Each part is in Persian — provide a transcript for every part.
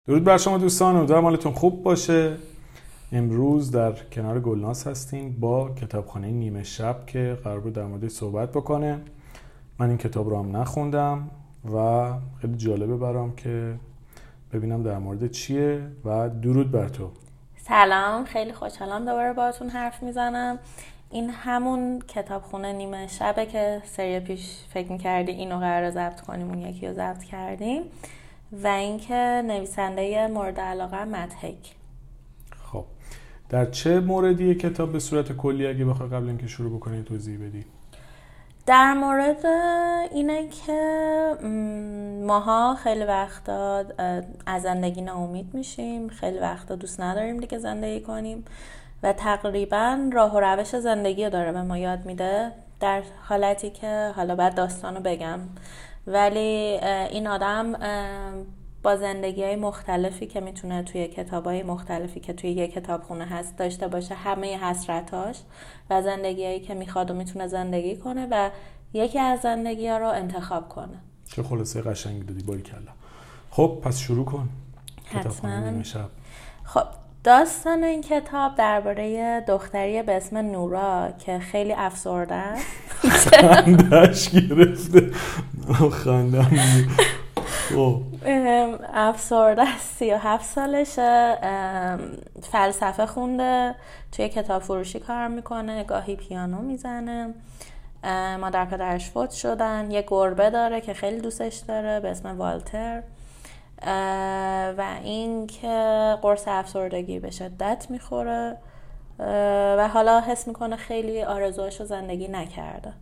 درود بر شما دوستان، امیدوارم حالتون خوب باشه. امروز در کنار گلناز هستیم با کتابخانه نیمه شب که قرار بود در موردش صحبت بکنه. من این کتاب رو هم نخوندم و خیلی جالبه برام که ببینم در مورد چیه. و درود بر تو. سلام، خیلی خوشحالم دوباره باهاتون حرف میزنم. این همون کتابخونه نیمه شبه که سری پیش فکر میکردی اینو قراره ضبط کنیم، اون یکی رو ضبط کردیم. و اینکه نویسنده مورد علاقه مدحک. خب در چه موردیه کتاب به صورت کلی؟ اگه بخوای قبل اینکه شروع بکنی توضیح بدی. در مورد اینه که ماها خیلی وقتا از زندگی ناامید میشیم، خیلی وقتا دوست نداریم دیگه زندگی کنیم و تقریبا راه و روش زندگی رو داره به ما یاد میده، در حالتی که حالا بعد داستانو بگم. ولی این آدم با زندگی‌های مختلفی که میتونه توی کتاب‌های مختلفی که توی یک کتابخونه هست داشته باشه، همه حسرتاش و زندگی‌هایی که میخواد و میتونه زندگی کنه و یکی از زندگی‌ها رو انتخاب کنه. چه خلاصه قشنگی دادی، باریکلا. خب پس شروع کن. کتابخانه نیمه شب. خب داستان این کتاب درباره دختری به اسم نورا که خیلی افسرده است. خندش گرفته. خندم. افسرده است، 37 سالشه، فلسفه خونده، توی کتاب فروشی کار میکنه، گاهی پیانو میزنه. مادر پدرش فوت شدن، یه گربه داره که خیلی دوستش داره به اسم والتر و این که قرص افسردگی به شدت میخوره و حالا حس میکنه خیلی آرزوهاشو زندگی نکرده.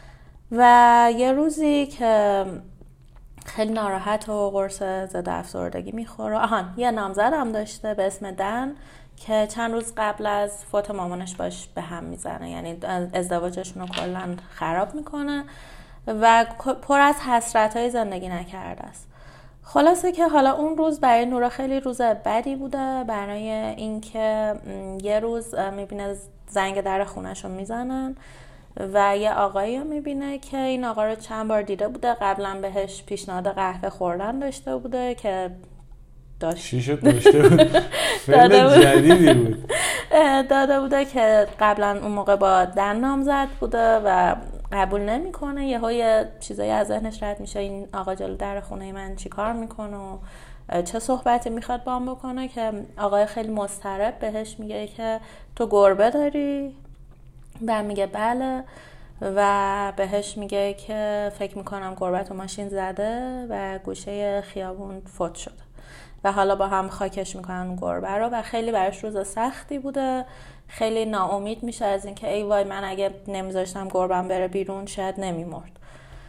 و یه روزی که خیلی ناراحت و قرص ضد افسردگی میخوره، یه نامزد هم داشته به اسم دن که چند روز قبل از فوت مامانش باش به هم میزنه، یعنی ازدواجشون رو کلا خراب میکنه و پر از حسرت‌های زندگی نکرده است. خلاصه که حالا اون روز برای نورا خیلی روز بدی بوده، برای اینکه یه روز میبینه زنگ در خونش رو میزنن و یه آقایی رو میبینه که این آقا رو چند بار دیده بوده، قبلا بهش پیشنهاد قهوه خوردن داشته بوده که شیشه داشته بود. فعل جدیدی بود. داده بوده که قبلا اون موقع با دن نامزد بوده و قبول نمیکنه. یه چیزایی از ذهنش رد میشه، این آقا جلو در خونه من چی کار میکنه و چه صحبتی میخواد با هم بکنه، که آقای خیلی مضطرب بهش میگه که تو گربه داری؟ و میگه بله و بهش میگه که فکر میکنم گربه تو ماشین زده و گوشه خیابون فوت شده و حالا با هم خاکش میکنن گربه رو و خیلی براش روز سختی بوده. خیلی ناامید میشه از اینکه ای وای من اگه نمیذاشتم گربم بره بیرون شاید نمیمرد.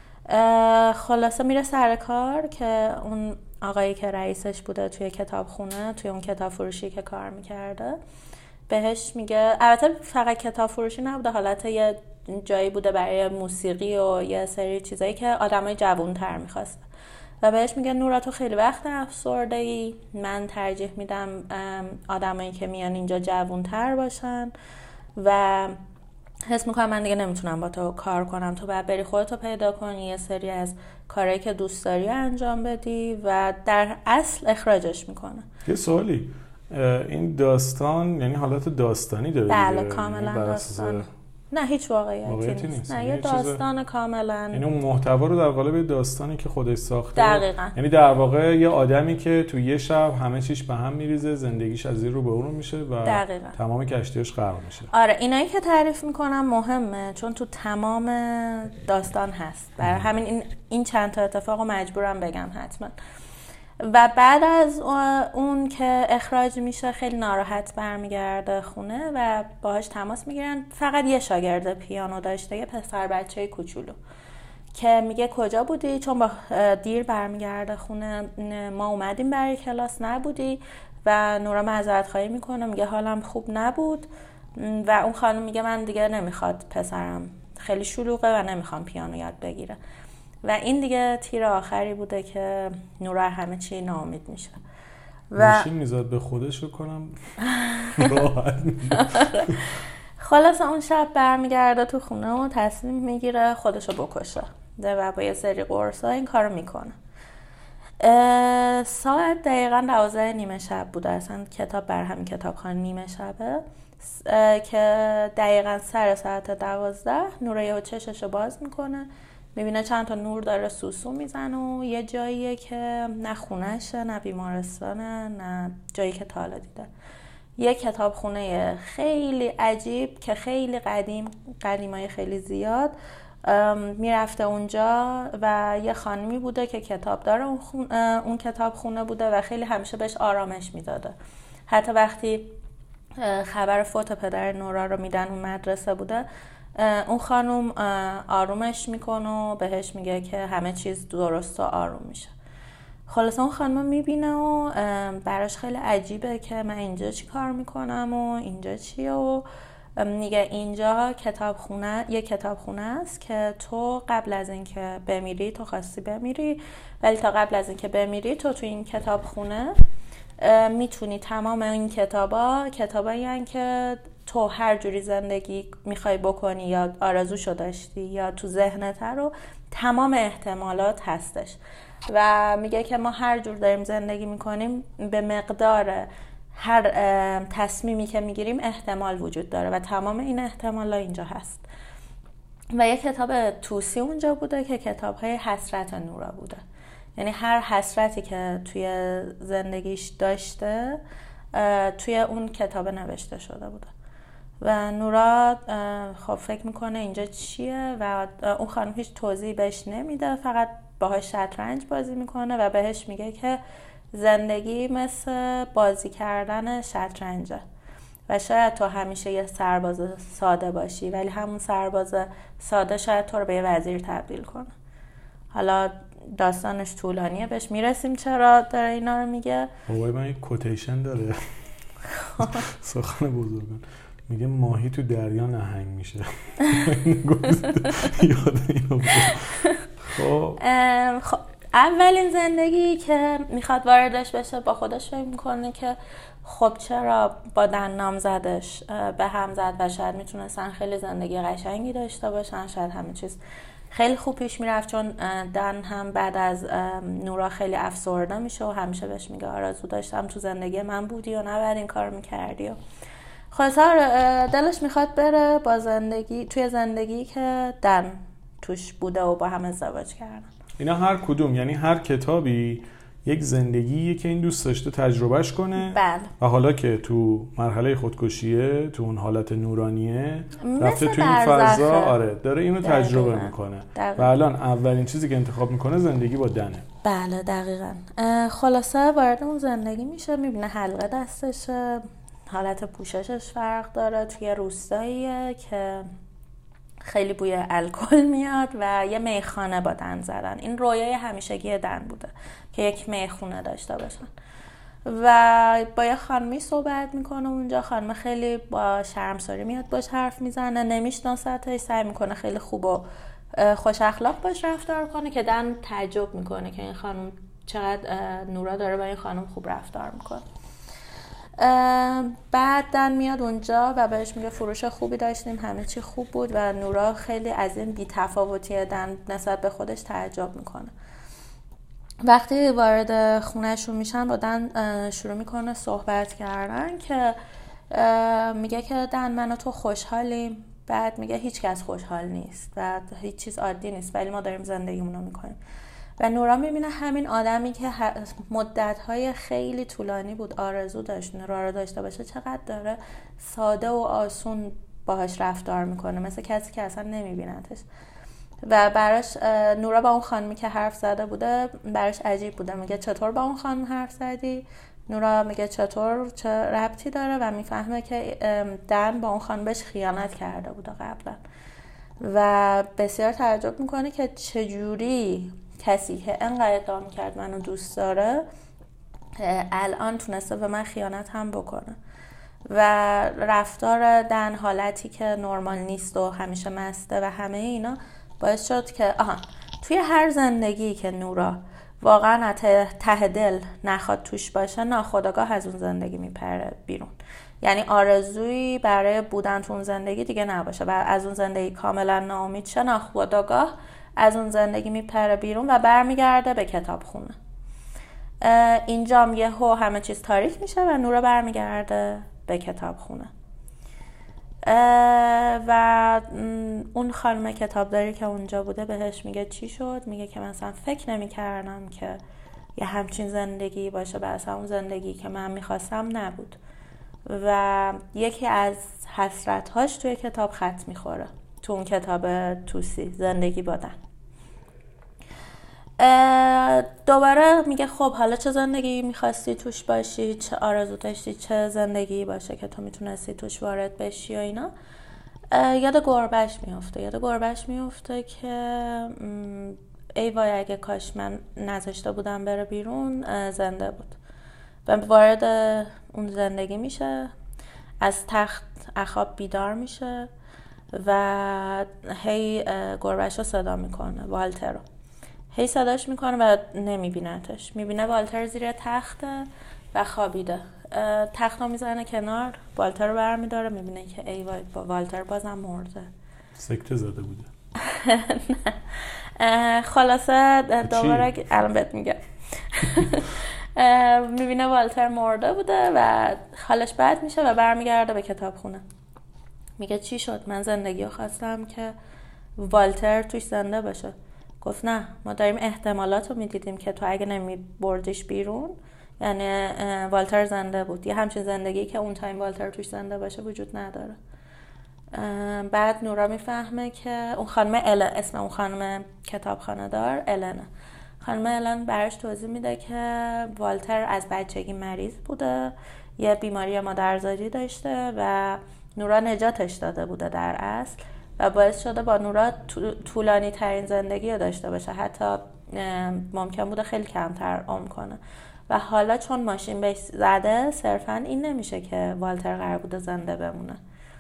خلاصه میره سر کار که اون آقایی که رئیسش بوده توی کتابخونه، توی اون کتاب فروشی که کار میکرده، بهش میگه، البته فقط کتاب فروشی نبوده، حالت یه جایی بوده برای موسیقی و یه سری چیزایی که آدمای جوان‌تر می‌خواست و بهش میگه نورا تو خیلی وقت افسرده‌ای، من ترجیح میدم آدمایی که میان اینجا جوان‌تر باشن و حس میکنم من دیگه نمیتونم با تو کار کنم، تو باید بری خودتو پیدا کنی، یه سری از کارهایی که دوست داری انجام بدی و در اصل اخراجش میکنه. یه سوالی، این داستان یعنی حالت داستانی داره؟ بله کاملا داستان، نه هیچ واقعیتی نیست. نه یه داستان کاملا، یعنی اون محتوا رو در قالب داستانی که خودش ساخته. دقیقاً. یعنی در واقع یه آدمی که تو یه شب همه چیش به هم میریزه، زندگیش از این رو به اون رو میشه و دقیقاً تمام کشتیش غرق میشه. آره اینایی که تعریف میکنم مهمه چون تو تمام داستان هست، برای همین این چند تا اتفاقو مجبورم بگم حتما. و بعد از اون که اخراج میشه خیلی ناراحت برمیگرده خونه و باهاش تماس میگیرن. فقط یه شاگرد پیانو داشته، یه پسر بچه کوچولو، که میگه کجا بودی؟ چون با دیر برمیگرده خونه، ما اومدیم برای کلاس نبودی. و نورا معذرت خواهی میکنه، میگه حالم خوب نبود و اون خانم میگه من دیگه نمیخواد پسرم خیلی شلوغه و نمیخوام پیانو یاد بگیره. و این دیگه تیر آخری بوده که نورا همه چی ناامید میشه و ماشین میزد به خودش رو کنم راحت. خلاص اون شب برمیگرده تو خونه و تصمیم میگیره خودشو بکشه و با یه سری قرصا این کارو میکنه. ساعت دقیقا 12 شب بوده. اصلا کتاب بر همین کتابخانه نیمه شبه که دقیقا سر ساعت 12 نوره یهو چششو باز میکنه، میبینه چند تا نور داره سوسو میزنه و یه جاییه که نه خونهشه نه بیمارستانه نه جایی که تا حالا دیده. یه کتابخونه خیلی عجیب که خیلی قدیمای خیلی زیاد. میرفته اونجا و یه خانمی بوده که کتاب داره اون کتابخونه بوده و خیلی همیشه بهش آرامش میداده. حتی وقتی خبر فوت پدر نورا رو میدن اون مدرسه بوده، اون خانم آرومش میکنه و بهش میگه که همه چیز درست و آروم میشه. خلاصه اون خانم میبینه و براش خیلی عجیبه که من اینجا چی کار میکنم و اینجا چیه و میگه اینجا یه کتابخونه است که تو قبل از اینکه بمیری، تو خواستی بمیری ولی تا قبل از اینکه بمیری تو این کتابخونه میتونی تمام این کتابایی هن که تو هر جوری زندگی میخوای بکنی یا آرزوشو داشتی یا تو ذهنت رو، تمام احتمالات هستش و میگه که ما هر جور داریم زندگی میکنیم به مقدار هر تصمیمی که میگیریم احتمال وجود داره و تمام این احتمالا اینجا هست. و یه کتاب توسی اونجا بوده که کتاب‌های حسرت نورا بوده، یعنی هر حسرتی که توی زندگیش داشته توی اون کتاب نوشته شده بوده. و نورا خب فکر میکنه اینجا چیه و اون خانم هیچ توضیحی بهش نمیده، فقط باهاش شطرنج بازی میکنه و بهش میگه که زندگی مثل بازی کردن شطرنجه و شاید تو همیشه یه سرباز ساده باشی ولی همون سرباز ساده شاید تو رو به یه وزیر تبدیل کنه. حالا داستانش طولانیه، بهش میرسیم چرا داره اینا رو میگه. بابای من یک کوتیشن داره سخن بزرگان، میگه ماهی تو دریا نهنگ میشه. یاد اینو خب اولین زندگی که میخواد واردش بشه با خودش فکر میکنه که خب چرا با دن نامزدش به هم زد و شاید میتونستن خیلی زندگی قشنگی داشته باشن، شاید همه چیز خیلی خوب پیش میرفت، چون دن هم بعد از نورا خیلی افسرده میشه و همیشه بهش میگه آرزو داشتم تو زندگی من بودی و نباید این کار میکردی و خلاصه دلش میخواد بره با توی زندگی که دن توش بوده و با هم ازدواج کردن. اینا هر کدوم، یعنی هر کتابی یک زندگیه که این دوست داشته تجربهش کنه. بله. و حالا که تو مرحله خودکشیه، تو اون حالت نورانیه رفته تو این فضا، آره داره اینو تجربه میکنه و الان اولین چیزی که انتخاب میکنه زندگی با دنه. بله دقیقاً. خلاصه وارد اون زندگی میشه، میبینه حلقه دستشه، حالت پوششش فرق داره، توی روستاییه که خیلی بوی الکل میاد و یه میخانه با دن زدن. این رویای همیشگی دن بوده که یک میخونه داشته باشن و با یه خانمی صحبت میکنه اونجا. خانم خیلی با شرمساری میاد باش حرف میزنه، نمیشناستش، سعی میکنه خیلی خوب و خوش اخلاق باش رفتار کنه که دن تعجب میکنه که این خانم چقدر نورا داره با این خانم خوب رفتار میکنه. بعد دن میاد اونجا و بهش میگه فروش خوبی داشتیم، همه چی خوب بود و نورا خیلی از این بی‌تفاوتی دن نسبت به خودش تعجب میکنه. وقتی وارد خونهشون میشن با دن شروع میکنه صحبت کردن که میگه که دن من و تو خوشحالیم. بعد میگه هیچ کس خوشحال نیست و هیچ چیز عادی نیست ولی ما داریم زندگیمونو میکنیم. و نورا میبینه همین آدمی که مدت‌های خیلی طولانی بود آرزو داشت نورا رو داشته باشه چقدر داره ساده و آسون باهاش رفتار میکنه، مثل کسی که اصلا نمیبینتش. و براش نورا با اون خانمی که حرف زده بوده براش عجیب بوده، میگه چطور با اون خانم حرف زدی؟ نورا میگه چطور، چه ربطی داره؟ و میفهمه که دن با اون خانم بهش خیانت کرده بوده قبلا و بسیار تعجب میکنه که چجوری کسی که انقدر ادعا میکرد منو دوست داره الان تونسته به من خیانت هم بکنه. و رفتار دن حالتی که نرمال نیست و همیشه مسته و همه اینا باعث شد که توی هر زندگی که نورا واقعا ته دل نخواد توش باشه ناخودآگاه از اون زندگی میپره بیرون، یعنی آرزویی برای بودن تو اون زندگی دیگه نباشه و از اون زندگی کاملا ناامید شه، ناخودآگاه از اون زندگی میپره بیرون و برمیگرده به کتابخونه. اینجام یهو همه چیز تاریک میشه و نورا برمیگرده به کتابخونه و اون خانم کتابداری که اونجا بوده بهش میگه چی شد؟ میگه که مثلا فکر نمی‌کردم که یه همچین زندگی باشه و اصلا اون زندگی که من میخواستم نبود و یکی از حسرت‌هاش توی کتاب خط میخوره، تو اون کتاب توسی زندگی بادن. دوباره میگه خب حالا چه زندگی میخواستی توش باشی، چه آرزو داشتی چه زندگی باشه که تو میتونستی توش وارد بشی و اینا. یاد گربهش میفته که ای وای اگه کاش من نذاشته بودم بره بیرون زنده بود. و وارد اون زندگی میشه، از تخت اخاب بیدار میشه و هی گربهش رو صدا میکنه، والتر رو هی صداش میکنه و نمیبینتش. میبینه والتر زیر تخته و خوابیده. تخت رو میزنه کنار، والتر رو برمیداره، میبینه که ای وای والتر بازم مرده. سکته زده بوده. نه خلاصه دوباره الان بهت میگم. میبینه والتر مرده بوده و حالش بد میشه و برمیگرده به کتابخونه. میگه چی شد؟ من زندگی رو خواستم که والتر توش زنده باشه. گفت نه، ما داریم احتمالات رو میدیدیم که تو اگه نمیبردیش بیرون یعنی والتر زنده بود. یه همچین زندگی که اون تایم والتر توش زنده باشه وجود نداره. بعد نورا میفهمه که اون خانم اسم اون خانم کتابخانه دار النه. خانم الن براش توضیح میده که والتر از بچگی مریض بوده، یه بیماری مادرزادی داشته و نورا نجاتش داده بوده در اصل و باعث شده با نورا طولانی ترین زندگی رو داشته باشه، حتی ممکن بوده خیلی کمتر عمر کنه. و حالا چون ماشین بهش زده صرفا این نمیشه که والتر قرار بوده زنده بمونه.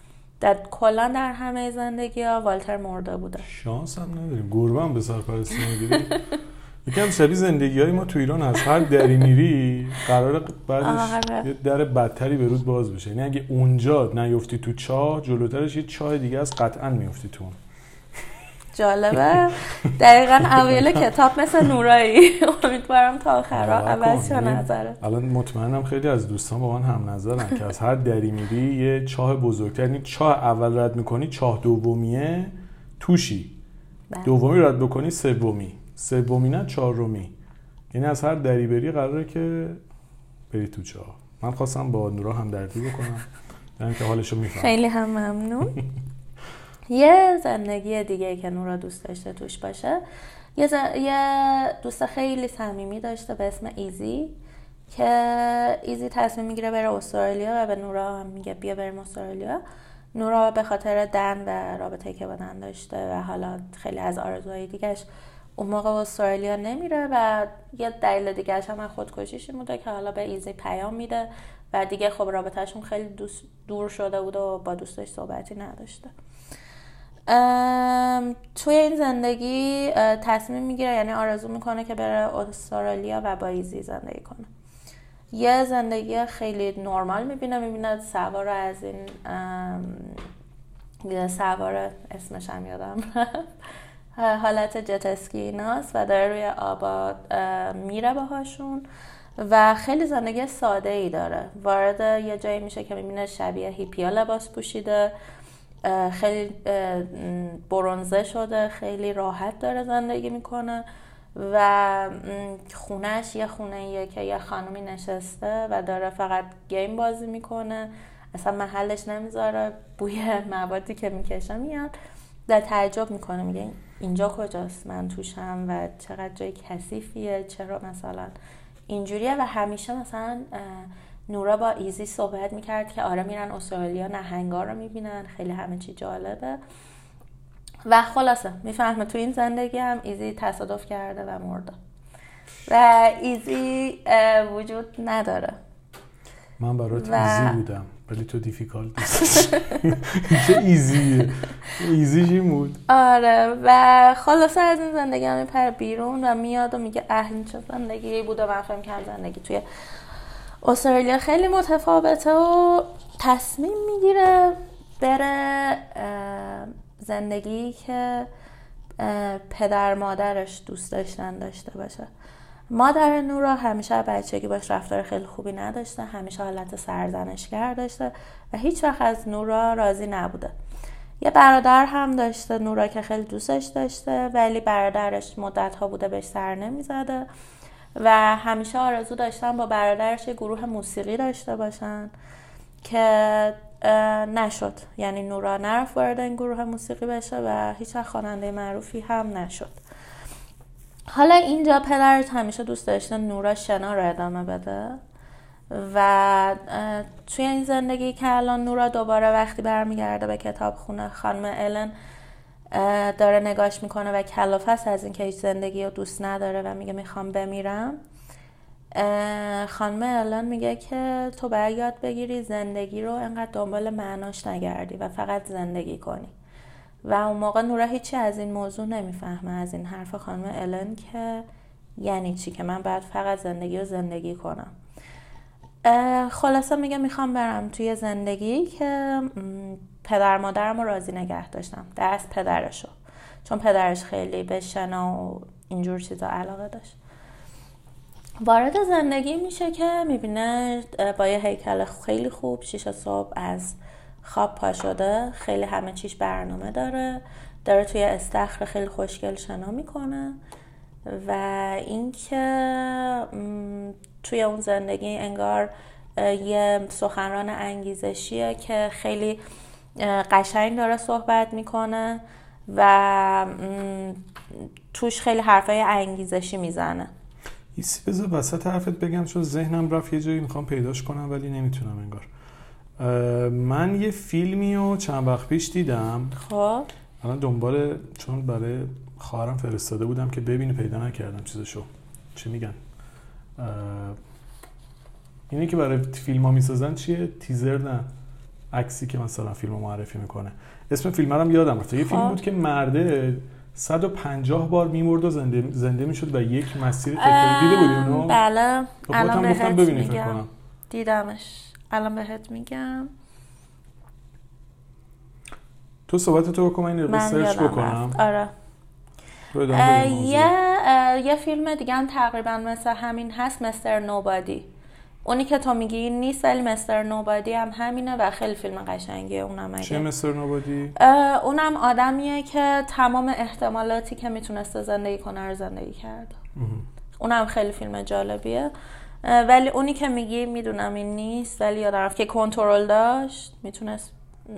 کلا در همه زندگی ها والتر مرده بوده. شانس هم نداریم، گربه هم به سرپرستی نگیری. یکم شبیه زندگی های ما تو ایران هست، هر دری میری قراره بعدش یه در بدتری به رود باز بشه. یعنی اگه اونجا نیفتی تو چاه، جلوترش یه چاه دیگه از قطعا میفتی تو. جالبه. دقیقاً اوایل کتاب مثل نورایی. امیدوارم تا آخر عوض شه نظرت. الان مطمئنم خیلی از دوستان با من هم نظرن که از هر دری میری یه چاه بزرگتر، یعنی چاه اول رد میکنی چاه دومیه توشی، دومی رد بکنی سومی نه چهارمی. یعنی از هر دری بری قراره که بری تو چاه. من خواستم با نورا هم دردی بکنم یعنی که حالشو میفهم. خیلی هم ممنون. یه زندگی دیگه که نورا دوست داشته توش باشه، یه دوست خیلی صمیمی داشته به اسم ایزی که ایزی تصمیم میگیره بره استرالیا و به نورا میگه بیا بریم استرالیا. نورا به خاطر دن و رابطه‌ای که با دن داشته و حالا خیلی از آرزوهای دیگه‌اش اون موقع استرالیا نمیره و یه دلیل دیگه‌اش هم خودکشیش بوده که حالا به ایزی پیام میده و دیگه خب رابطه‌شون خیلی دور شده بود و با دوستش صحبتی نداشته. توی این زندگی تصمیم میگیره، یعنی آرزو میکنه که بره استرالیا و با ایزی زندگی کنه. یه زندگی خیلی نرمال میبینه سوار از این سوار اسمش هم یادم حالت جت اسکی ایناست و داره روی آباد میره باهاشون و خیلی زندگی ساده ای داره. وارد یه جایی میشه که میبینه شبیه هیپیا لباس پوشیده، خیلی برنزه شده، خیلی راحت داره زندگی میکنه و خونهش یه خونه‌ایه که یه خانومی نشسته و داره فقط گیم بازی میکنه، اصلا محلش نمیذاره، بوی موادی که میکشه میاد. در تعجب میکنه، میگه اینجا کجاست؟ من توشم و چقدر جای کثیفیه، چرا مثلا اینجوریه؟ و همیشه مثلا نورا با ایزی صحبت میکرد که آره میرن استرالیا، نهنگا رو میبینن، خیلی همه چی جالبه. و خلاصه میفهمه تو این زندگی هم ایزی تصادف کرده و مرده و ایزی وجود نداره. من برات ایزی بودم ولی تو دیفیکالت نیست. چه ایزیه؟ ایزی چی بود؟ آره و خلاصه از این زندگی هم میپره بیرون و میاد و میگه این چه زندگی بوده. من فهم کردم زندگی توی استرالیا خیلی متفاوته و تصمیم میگیره بره زندگی که پدر مادرش دوست داشته باشه. مادر نورا همیشه بچگی باش رفتار خیلی خوبی نداشته، همیشه حالت سرزنشگر داشته و هیچ وقت از نورا راضی نبوده. یه برادر هم داشته نورا که خیلی دوستش داشته، ولی برادرش مدت‌ها بوده بهش سر نمی‌زده و همیشه آرزو داشتن با برادرش یه گروه موسیقی داشته باشن که نشد. یعنی نورا نرفت وارد این گروه موسیقی بشه و هیچ وقت خواننده معروفی هم نشد. حالا اینجا پدرش همیشه دوست داشته نورا شنا رو ادامه بده و توی این زندگی که الان نورا دوباره وقتی برمیگرده به کتابخونه، خانم الن داره نگاش میکنه و کلافه است از این که هیچ زندگی رو دوست نداره و میگه میخوام بمیرم. خانم الن میگه که تو باید یاد بگیری زندگی رو انقدر دنبال معناش نگردی و فقط زندگی کنی. و اون موقع نورا هیچی از این موضوع نمیفهمه، از این حرف خانم الن که یعنی چی که من باید فقط زندگی رو زندگی کنم. خلاصه میگه میخوام برم توی زندگی که پدر مادرم رو راضی نگه داشتم، دست پدرشو، چون پدرش خیلی به شنا و اینجور چیزا علاقه داشت. وارد زندگی میشه که میبینه با یه هیکل خیلی خوب 6 صبح از خواب پا شده، خیلی همه چیش برنامه داره توی استخر خیلی خوشگل شنا میکنه و اینکه توی اون زندگی انگار یه سخنران انگیزشیه که خیلی قشنگ داره صحبت میکنه و توش خیلی حرفای انگیزشی میزنه. ایسی بذار وسط حرفت بگم چون ذهنم رفت یه جایی میخوام پیداش کنم ولی نمیتونم انگار. من یه فیلمی رو چند وقت پیش دیدم. خب الان دنبال، چون برای خواهرم فرستاده بودم که ببینه، پیدا نکردم چیزشو. چی میگن؟ اینی که برای فیلم ها میسازن چیه؟ تیزر نه، عکسی که مثلا فیلم رو معرفی میکنه. اسم فیلم هم یادم رفته. یه فیلم بود که مرده 150 بار میمرد و زنده میشد و یک مسیر تکراری. دیده بودی اونو؟ بله الان بهت میگم. دیدمش، الان بهت میگم. تو صحبتتو بکن من ریسرچ بکنم. آره. یه فیلم دیگه هم تقریبا مثل همین هست، مستر نوبادی. اونی که تو میگی نیست ولی مستر نوبادی هم همینه و خیلی فیلم قشنگیه. اونم چه مستر نوبادی؟ اونم آدمیه که تمام احتمالاتی که میتونسته زندگی کنه رو زندگی کرده. اونم خیلی فیلم جالبیه، ولی اونی که میگی میدونم این نیست، ولی یادم رفت که کنترل داشت، میتونست.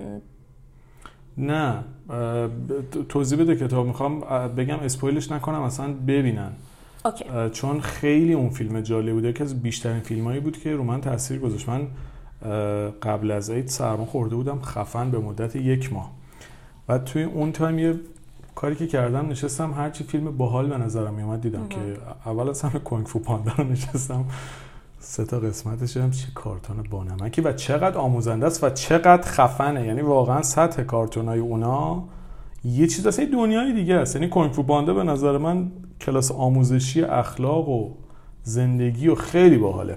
نه توضیح بده کتاب، میخوام بگم اسپویلش نکنم اصلا ببینن. اوکی. چون خیلی اون فیلم جالب بود، یکی از بیشترین فیلمایی بود که رو من تاثیر گذاشت. من قبل از عید سرما خورده بودم خفن به مدت 1 ماه. بعد توی اون تایم یه کاری که کردم نشستم هرچی فیلم باحال به نظرم میومد دیدم که اول از همه کونگ فو پاندا رو نشستم 3 قسمتش هم چه کارتون بانمکی و چقدر آموزنده است و چقدر خفنه. یعنی واقعا سطح کارتونای اونا یه چیز اصلا دنیای دیگه است. یعنی کونگ فو پاندا به نظر من کلاس آموزشی اخلاق و زندگی و خیلی باحاله.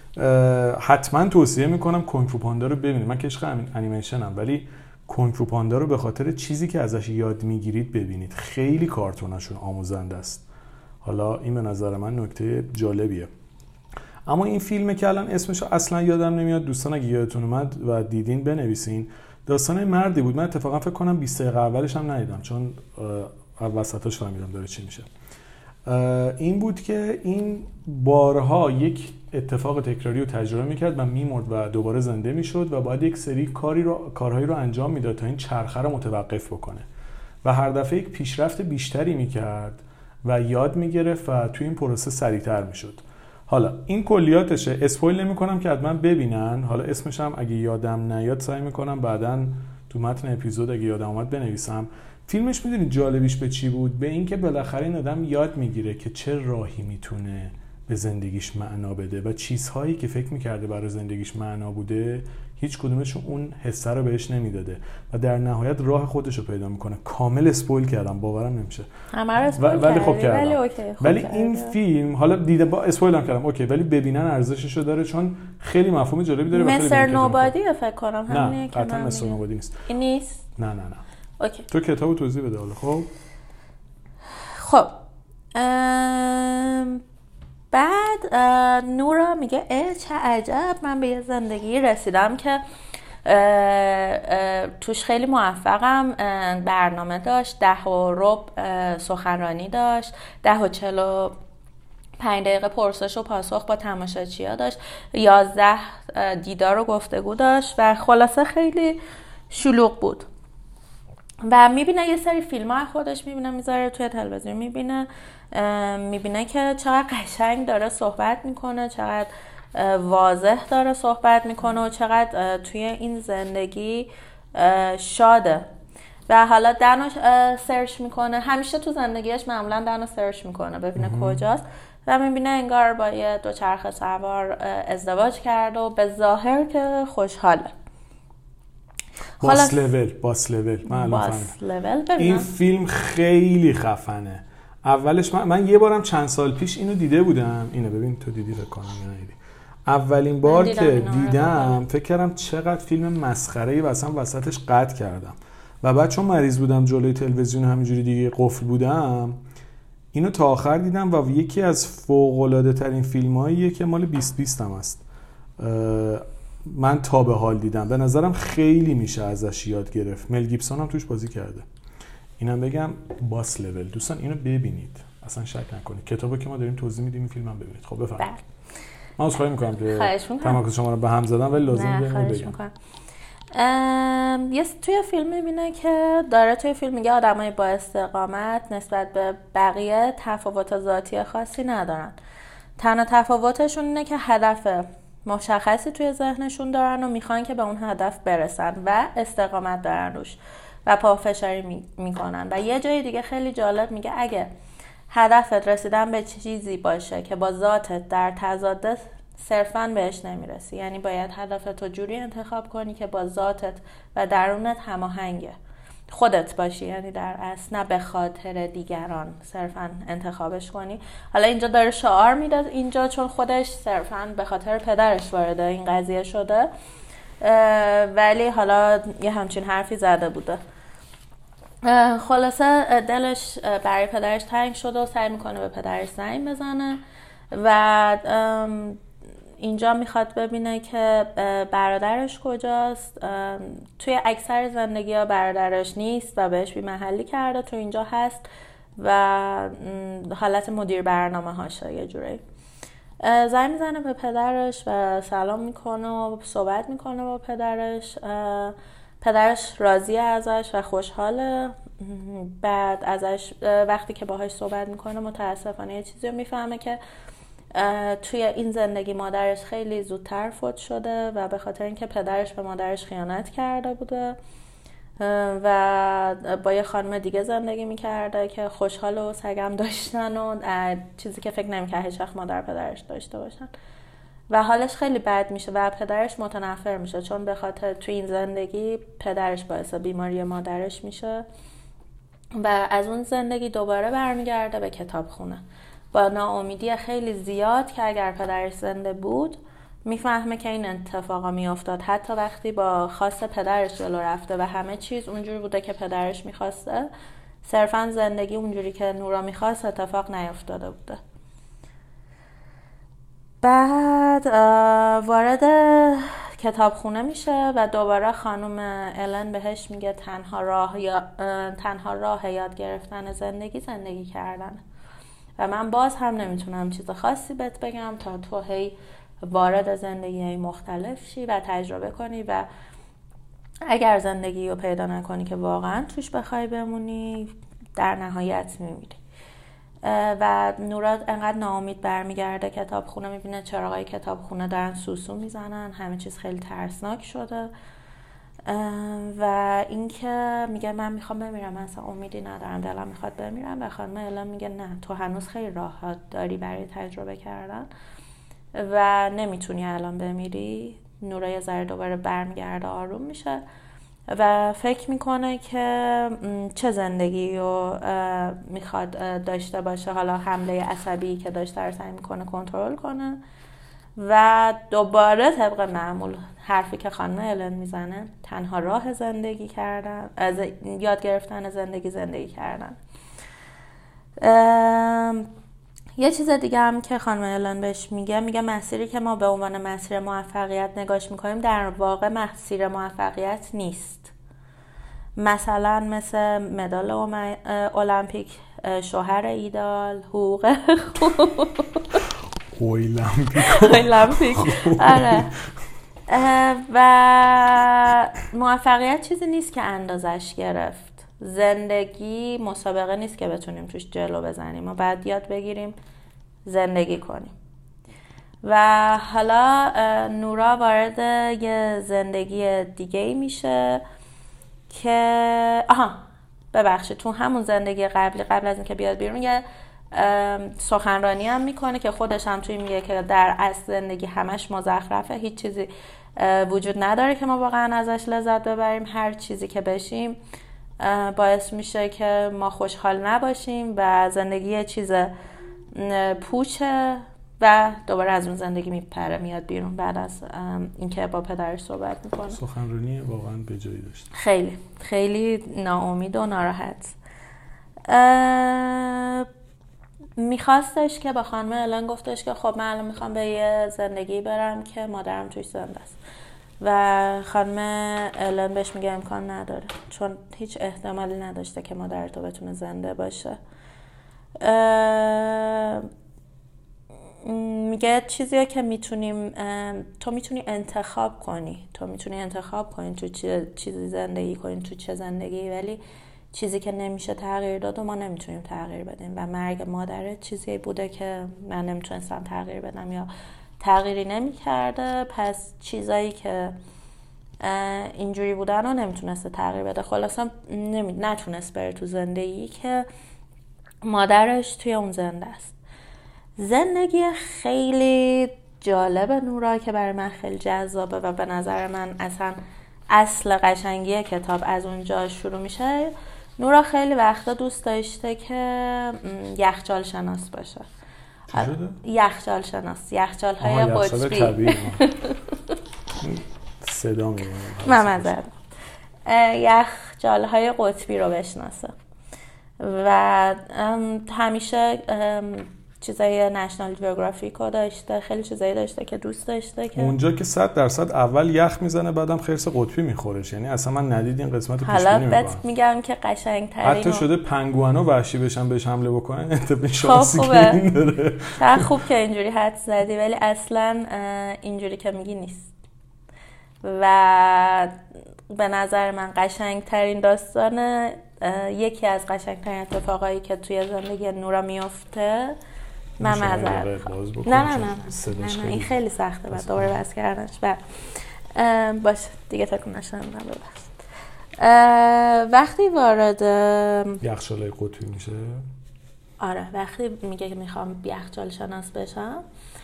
حتما توصیه میکنم کونگ فو پاندا رو ببینید. من که عشق انیمیشنم ولی کونگ فو پاندا رو به خاطر چیزی که ازش یاد میگیرید ببینید. خیلی کارتوناشون آموزنده است. حالا این به نظر من نکته جالبیه. اما این فیلمه که الان اسمش اصلا یادم نمیاد، دوستان اگه یادتون اومد و دیدین بنویسین. داستان مردی بود، من اتفاقا فکر کنم 20 دقیقه اولش هم ندیدم چون وسطاش فهمیدم داره چی میشه. این بود که این بارها یک اتفاق تکراری رو تجربه میکرد و میمرد و دوباره زنده میشد و باید یک سری کارهایی رو انجام میداد تا این چرخه رو متوقف بکنه و هر دفعه یک پیشرفت بیشتری میکرد و یاد میگرفت و توی این پروسه سریعتر میشد. حالا این کلیاتشه، اسپویل نمی‌کنم که حتما ببینن. حالا اسمش هم اگه یادم نیاد سعی می‌کنم بعداً تو متن اپیزود اگه یادم اومد بنویسم. فیلمش میدونید جالبیش به چی بود؟ به این که بالاخره این آدم یاد میگیره که چه راهی میتونه به زندگیش معنا بده و چیزهایی که فکر میکرده برای زندگیش معنا بوده هیچ کدومشون اون حسه رو بهش نمیداده و در نهایت راه خودش رو پیدا میکنه. کامل اسپویل کردم، باورم نمیشه. ولی خب کردم. ولی این فیلم حالا دیده با اسپویل هم کردم اوکی، ولی ببینن ارزشش رو داره چون خیلی مفهوم جالبی داره. مستر نوبادی فکر کنم همینه که قطعا مستر نوبادی نیست. این نیست؟ نه اوکی. تو کتابو توضیح بده حالا. خب بعد نورا میگه چه عجب، من به یه زندگی رسیدم که توش خیلی موفقم. برنامه داشت، 10:15 سخنرانی داشت، 10:45 پرسش و پاسخ با تماشاچی‌ها داشت، 11 دیدار و گفتگو داشت و خلاصه خیلی شلوغ بود. و میبینه یه سری فیلم ها خودش میبینه میذاره توی تلویزیون، میبینه که چقدر قشنگ داره صحبت میکنه، چقدر واضح داره صحبت میکنه و چقدر توی این زندگی شاده. و حالا دنو سرچ میکنه، همیشه تو زندگیش معمولا دنو سرچ میکنه ببینه کجاست و میبینه انگار با یه دوچرخه سوار ازدواج کرده و به ظاهر که خوشحاله. باس لول این فیلم خیلی خفنه. اولش من یه بارم چند سال پیش اینو دیده بودم. اینو ببین تو دیدی فکر کنم یا ندیدی. اولین بار که دیدم فکر کردم چقدر فیلم مسخره‌ای و اصلا وسطش قطع کردم. و بعد چون مریض بودم جلوی تلویزیون همینجوری دیگه قفل بودم، اینو تا آخر دیدم و یکی از فوق‌العاده ترین فیلماییه که مال 2020 هم است. من تا به حال دیدم، به نظرم خیلی میشه ازش یاد گرفت. مل گیبسون هم توش بازی کرده. اینم بگم باس لول، دوستان اینو ببینید، اصلا شک نکنید. کتابو که ما داریم توضیح میدیم، این فیلم هم ببینید. خب بفرمایید. من عذرخواهی میکنم که تمرکز شما رو به هم زدم، ولی لازم بگم. توی فیلم میبینه که داره توی فیلم میگه آدمای با استقامت نسبت به بقیه تفاوت ذاتی خاصی ندارن. تنها تفاوتشون اینه که هدف مشخصی توی ذهنشون دارن و میخوان که به اون هدف برسن و استقامت دارن روش و پافشاری میکنن. و یه جای دیگه خیلی جالب میگه اگه هدفت رسیدن به چیزی باشه که با ذاتت در تضاده، صرفاً بهش نمیرسی. یعنی باید هدفتو جوری انتخاب کنی که با ذاتت و درونت هماهنگه، خودت باشی، یعنی در اصل نه به خاطر دیگران صرفاً انتخابش کنی. حالا اینجا داره شعار میده اینجا، چون خودش صرفاً به خاطر پدرش وارد این قضیه شده، ولی حالا یه همچین حرفی زده بوده. خلاصه دلش برای پدرش تنگ شده و سعی میکنه به پدرش زنگ بزنه و اینجا میخواد ببینه که برادرش کجاست. توی اکثر زندگی ها برادرش نیست و بهش بی‌محلی کرده، تو اینجا هست و حالت مدیر برنامه هاشه یه جوری. زنگ میزنه به پدرش و سلام میکنه و صحبت میکنه با پدرش. پدرش راضیه ازش و خوشحاله. بعد ازش وقتی که باهاش صحبت میکنه متاسفانه یه چیزی رو میفهمه که توی این زندگی مادرش خیلی زودتر فوت شده و به خاطر اینکه پدرش به مادرش خیانت کرده بوده و با یه خانم دیگه زندگی میکرده که خوشحال و سگم داشتن و چیزی که فکر نمی‌کرد هیچ وقت مادر پدرش داشته باشن و حالش خیلی بد میشه و پدرش متنفر میشه، چون به خاطر توی این زندگی پدرش باعث بیماری مادرش میشه و از اون زندگی دوباره برمیگرده به کتابخونه با ناامیدی خیلی زیاد که اگر پدرش زنده بود میفهمه که این اتفاقا میافتاد. حتی وقتی با خواست پدرش جلو رفته و همه چیز اونجوری بوده که پدرش میخواسته، صرفا زندگی اونجوری که نورا میخواست اتفاق نیافتاده بوده. بعد وارد کتابخونه میشه و دوباره خانم الن بهش میگه تنها راه یاد گرفتن زندگی کردن و من باز هم نمیتونم چیز خاصی بهت بگم تا تو هی وارد زندگی مختلف شی و تجربه کنی و اگر زندگی رو پیدا نکنی که واقعا توش بخوای بمونی در نهایت میمیری. و نورا انقدر ناامید برمیگرده کتابخونه، میبینه چراغای کتابخونه دارن سوسو میزنن، همه چیز خیلی ترسناک شده و اینکه میگه من میخوام بمیرم، اصلا امیدی ندارم، دلم میخواد بمیرم. و خانم الان میگه نه، تو هنوز خیلی راه داری برای تجربه کردن و نمیتونی الان بمیری. نورا یه ذره دوباره برمیگرده، آروم میشه و فکر میکنه که چه زندگی رو میخواد داشته باشه. حالا حمله عصبی که داشته رو سعی میکنه کنترل کنه و دوباره طبق معمول حرفی که خانم الن میزنه، تنها راه زندگی کردن، از یاد گرفتن زندگی کردن. یه چیز دیگه هم که خانم الن بهش میگه مسیری که ما به عنوان مسیر موفقیت نگاش میکنیم در واقع مسیر موفقیت نیست. مثلا مثل مدال المپیک، شوهر ایدال، حقوق المپیک. آره. و موفقیت چیزی نیست که اندازش گرفت. زندگی مسابقه نیست که بتونیم توش جلو بزنیم. ما باید یاد بگیریم زندگی کنیم. و حالا نورا وارد یه زندگی دیگه میشه که ببخشید تو همون زندگی قبل از اینکه بیاد بیرون یه سخنرانی هم میکنه که خودش هم توی میگه که در اصل زندگی همش مزخرفه، هیچ چیزی وجود نداره که ما واقعا ازش لذت ببریم. هر چیزی که بشیم باعث میشه که ما خوشحال نباشیم و زندگی یه چیز پوچه و دوباره از اون زندگی میپره میاد بیرون بعد از اینکه با پدرش صحبت میکنه. سخنرانی واقعا به جایی داشت. خیلی خیلی ناامید و ناراحت. میخواستش که با خانم الن گفتش که خب من الان میخوام به یه زندگی برم که مادرم توش زنده است و خانم الن بهش میگه امکان نداره، چون هیچ احتمالی نداشته که مادر تو بتونه زنده باشه. میگه چیزیه که تو میتونی انتخاب کنی، تو چیزی زندگی کنی، تو چه زندگی، ولی چیزی که نمیشه تغییر داد و ما نمیتونیم تغییر بدیم و مرگ مادرت چیزی بوده که من نمیتونستم تغییر بدم یا تغییری نمیکرده، پس چیزایی که اینجوری بودن رو نمیتونسته تغییر بده. خلاصا نتونست بره تو زندگی که مادرش توی اون زنده است. زندگی خیلی جالب نورا که برای من خیلی جذابه و به نظر من اصل قشنگی کتاب از اونجا شروع میشه. نورا خیلی وقتا دوست داشته که یخچال شناس باشه. یخچال شناس، یخچال های قطبی. صدا میمونه. من یخچال های قطبی رو بشناسه و همیشه چیزای نشنال جیوگرافیک رو داشته، خیلی چیزایی داشته که دوست داشته که اونجا که 100% اول یخ میزنه بعدم خرس قطبی میخورش. یعنی اصلا من ندید این قسمت رو پیش بینی میکنم. حالا بهت میگم که قشنگ‌ترین حتی شده پنگوانا وحشی بشن بهش حمله بکنن. انتباه شانسی که این داره. چقدر خوب که اینجوری حد زدی، ولی اصلا اینجوری که میگی نیست. و به نظر من قشنگ‌ترین داستان، یکی از قشنگ‌ترین اتفاقایی که توی زندگی نورا میفته، من معذرت نه این خیلی سخته بعد دوباره بس کردنش و باشه دیگه تکون نشدم. ببخشید. وقتی وارد یخچال قطبی میشه، آره وقتی میگه که میخوام یخچال شناس بشم،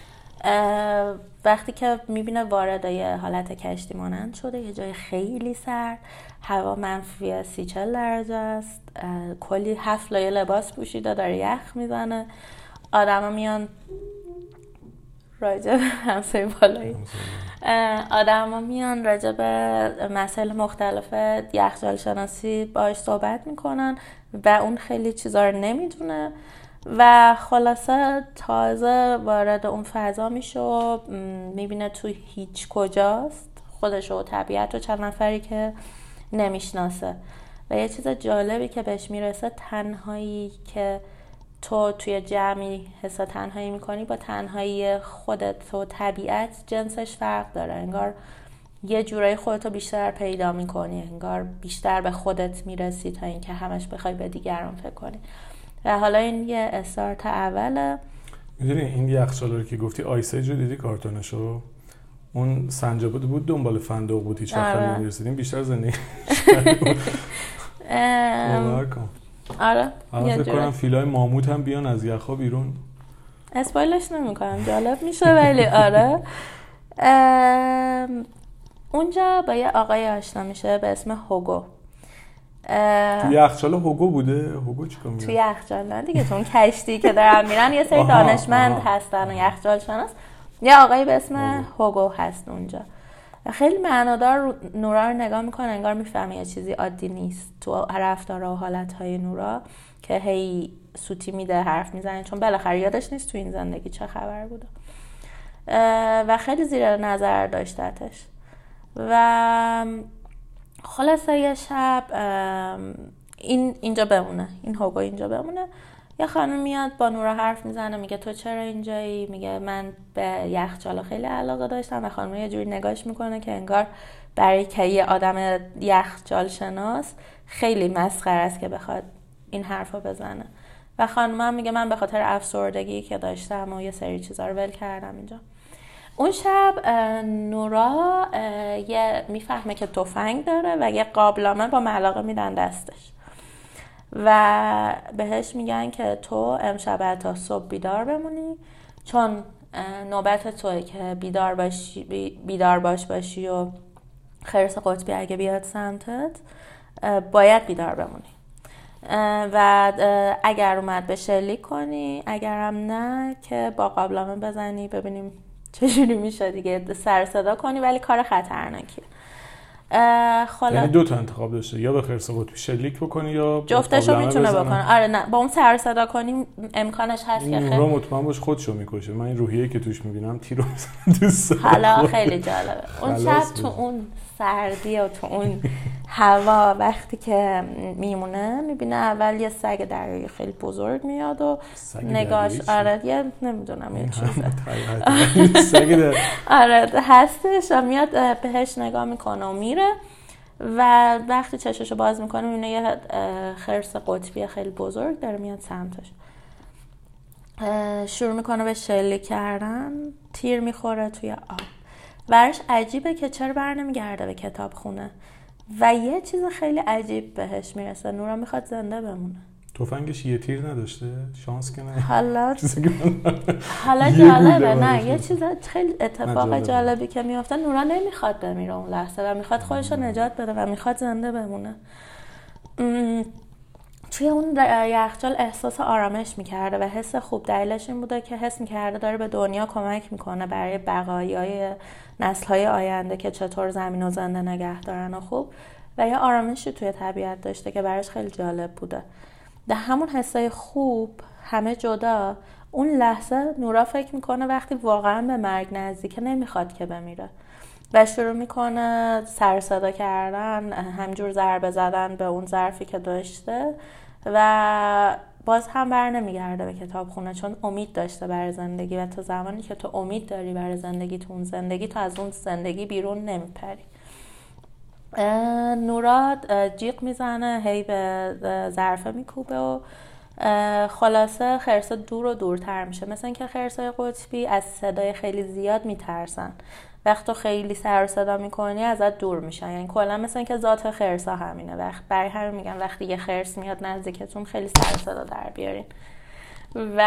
وقتی که میبینه وارد یه حالت کشتی مانند شده، یه جای خیلی سرد، هوا منفی 30-40 درجه است، کلی 7 لایه لباس پوشیده، داره یخ میزنه، آدم ها میان راجع به همسایه بالایی آدم ها میان راجع به مسائل مختلف یخچال شناسی باهاش صحبت میکنن و اون خیلی چیزا رو نمیدونه و خلاصه تازه وارد اون فضا میشه و میبینه تو هیچ کجاست، خودش و طبیعت و چند نفری که نمیشناسه. و یه چیز جالبی که بهش میرسه، تنهایی که تو توی جمعی حس تنهایی میکنی با تنهایی خودت و طبیعت جنسش فرق داره. انگار یه جورایی خودتو بیشتر پیدا میکنی، انگار بیشتر به خودت میرسی تا اینکه همش بخوای به دیگران فکر کنی. و حالا این یه استارت اوله. میدونی این یخچال رو که گفتی آیس ایج رو دیدی کارتونشو؟ اون سنجاباد بود دنبال فندق بود، هیچ وقت نمیرسیدیم، بیشتر زندگی آره فکر کنم فیلای ماموت هم بیان از یخا بیرون. اسپایلش نمی‌کنم، جالب میشه ولی آره. اونجا با یه آقای آشنا میشه به اسم هوگو. توی یخچال هوگو بوده؟ هوگو چیکار می‌کنه؟ توی یخچال نه دیگه، تو اون کشتی که دارن میرن یه سری دانشمند هستن و یخچال شناس، یه آقای به اسم هوگو هست اونجا و خیلی معنادار نورا رو نگاه میکنه، انگار میفهمه یه چیزی عادی نیست تو رفتارها و حالتهای نورا که هی سوتی میده، حرف میزنه، چون بالاخره یادش نیست تو این زندگی چه خبر بوده و خیلی زیر نظر داشتتش. و خلاصه یه شب اینجا بمونه، این هوگو اینجا بمونه. یه خانم میاد با نورا حرف میزنه، میگه تو چرا اینجایی؟ میگه من به یخچال خیلی علاقه داشتم. و خانم یه جوری نگاش میکنه که انگار برای که یه آدم یخچال شناس خیلی مسخره است که بخواد این حرفو بزنه. و خانم هم میگه من به خاطر افسردگی که داشتم و یه سری چیزا رو ول کردم اینجا. اون شب نورا میفهمه که تفنگ داره و یه قابلمه با ملاقه میدن دستش و بهش میگن که تو امشب تا صبح بیدار بمونی، چون نوبت توئه که بیدار باشی و خرس قطبی اگه بیاد سمتت باید بیدار بمونی و اگر اومد به شلیک کنی، اگرم نه که با قابلمه بزنی ببینیم چجوری میشه دیگه، سر صدا کنی، ولی کار خطرناکیه. یعنی دو تا انتخاب داشته، یا به خرس قطبی شلیک بکنی یا جفتشو میتونه بکنه. آره نه، با اون سر صدا کنی امکانش هست که خیلی مطمئن باش خودشو میکشه. من این روحیه‌ای که توش میبینم تیرو میزنه تو سر. حالا خیلی جالبه اون شب تو اون سردی و تو اون هوا وقتی که میمونه میبینه اول یه سگ دریایی خیلی بزرگ میاد و نگاش یه نمیدونم یه چیزه آره هستش و میاد بهش نگاه میکنه و میره و وقتی چششو باز میکنه میبینه یه خرس قطبی خیلی بزرگ داره میاد سمتش. شروع میکنه به شلیک کردن، تیر میخوره توی آب. براش عجیبه که چرا برنمیگرده به کتابخونه و یه چیز خیلی عجیب بهش میرسه، نورا میخواد زنده بمونه. تفنگش یه تیر نداشته؟ شانس که نه. حالا جالبه، نه یه چیز خیلی اتفاق جالبی که میفته، نورا نمیخواد بمیره اون لحظه و میخواد خودش رو نجات بده و میخواد زنده بمونه. توی اون یخچال احساس آرامش میکرده و حس خوب. دلیلش این بوده که حس میکرده داره به دنیا کمک میکنه برای بقایای نسل‌های آینده که چطور زمین و زنده نگه دارن و خوب، و یه آرامشی توی طبیعت داشته که براش خیلی جالب بوده. در همون حسای خوب همه جدا، اون لحظه نورا فکر میکنه وقتی واقعا به مرگ نزدیکه نمیخواد که بمیره و شروع میکنه سر صدا کردن، همجور ضربه زدن به اون ظرفی که داشته و باز هم بر نمیگرده به کتابخونه، چون امید داشته برای زندگی و تا زمانی که تو امید داری برای زندگی، تو اون زندگی، تو از اون زندگی بیرون نمیپری. نورا جیغ میزنه، هی به ظرفه میکوبه و خلاصه خرسا دور و دورتر میشه. مثل اینکه خرسای قطبی از صدای خیلی زیاد میترسن، وقتی تو خیلی سر و صدا میکنی ازت دور میشن. یعنی کلا مثل اینکه ذات خرسا همینه، برای همین میگن وقتی یه خرس میاد نزدیکتون خیلی سر و صدا در بیارین. و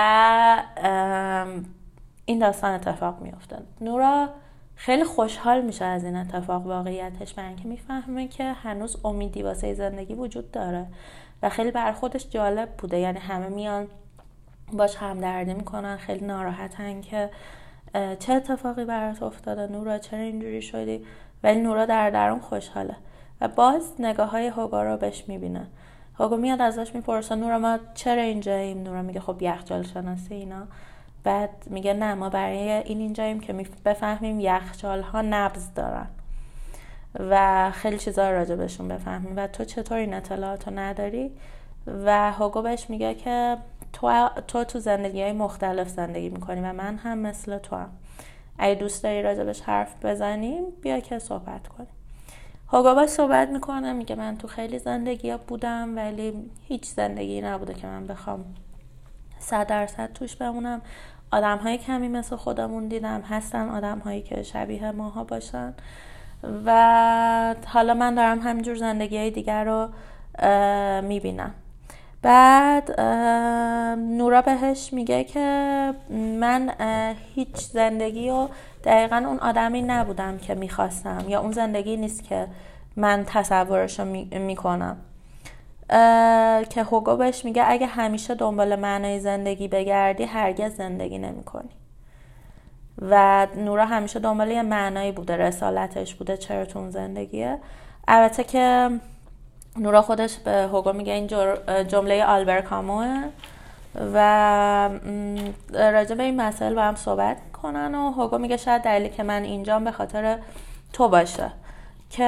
این داستان اتفاق میفته. نورا خیلی خوشحال میشه از این اتفاق واقعیتش، برای اینکه میفهمه که هنوز امیدی واسه زندگی وجود داره و خیلی بر خودش جالب بوده. یعنی همه میان باش همدردی میکنن، خیلی ناراحتن که چه اتفاقی برات افتاده نورا، چرا اینجوری شدی، ولی نورا در درون خوشحاله و باز نگاه های هوگو رو بهش میبینه. هوگو میاد ازش میپرسه نورا ما چرا اینجاییم؟ نورا میگه خب یخچال شناسی اینا. بعد میگه نه ما برای این اینجاییم که بفهمیم یخچال ها نبض دارن و خیلی چیزا راجع بهشون بفهمیم و تو چطور این اطلاعاتو نداری؟ و هوگو بهش میگه که تو زندگی‌های مختلف زندگی میکنی و من هم مثل تو هم. اگه دوست داری راجع بهش حرف بزنیم بیا که صحبت کنیم. هوگو باش صحبت میکنه، میگه من تو خیلی زندگی‌ها بودم ولی هیچ زندگی نبوده که من بخوام 100% توش بمونم. آدم‌های کمی مثل خودمون دیدم، هستن آدم‌هایی که شبیه ماها باشن و حالا من دارم همینجور زندگی‌های دیگر رو میبینم. بعد نورا بهش میگه که من هیچ زندگی رو دقیقاً اون آدمی نبودم که میخواستم، یا اون زندگی نیست که من تصورشو میکنم. که هوگو بهش میگه اگه همیشه دنبال معنای زندگی بگردی هرگز زندگی نمی کنی. و نورا همیشه دنبال یه معنایی بوده، رسالتش بوده چرا تو اون زندگیه. البته که نورا خودش به هوگو میگه این جمله آلبر کاموه و راجع به این مسائل با هم صحبت کنن و هوگو میگه شاید دلیلی که من اینجام به خاطر تو باشه، که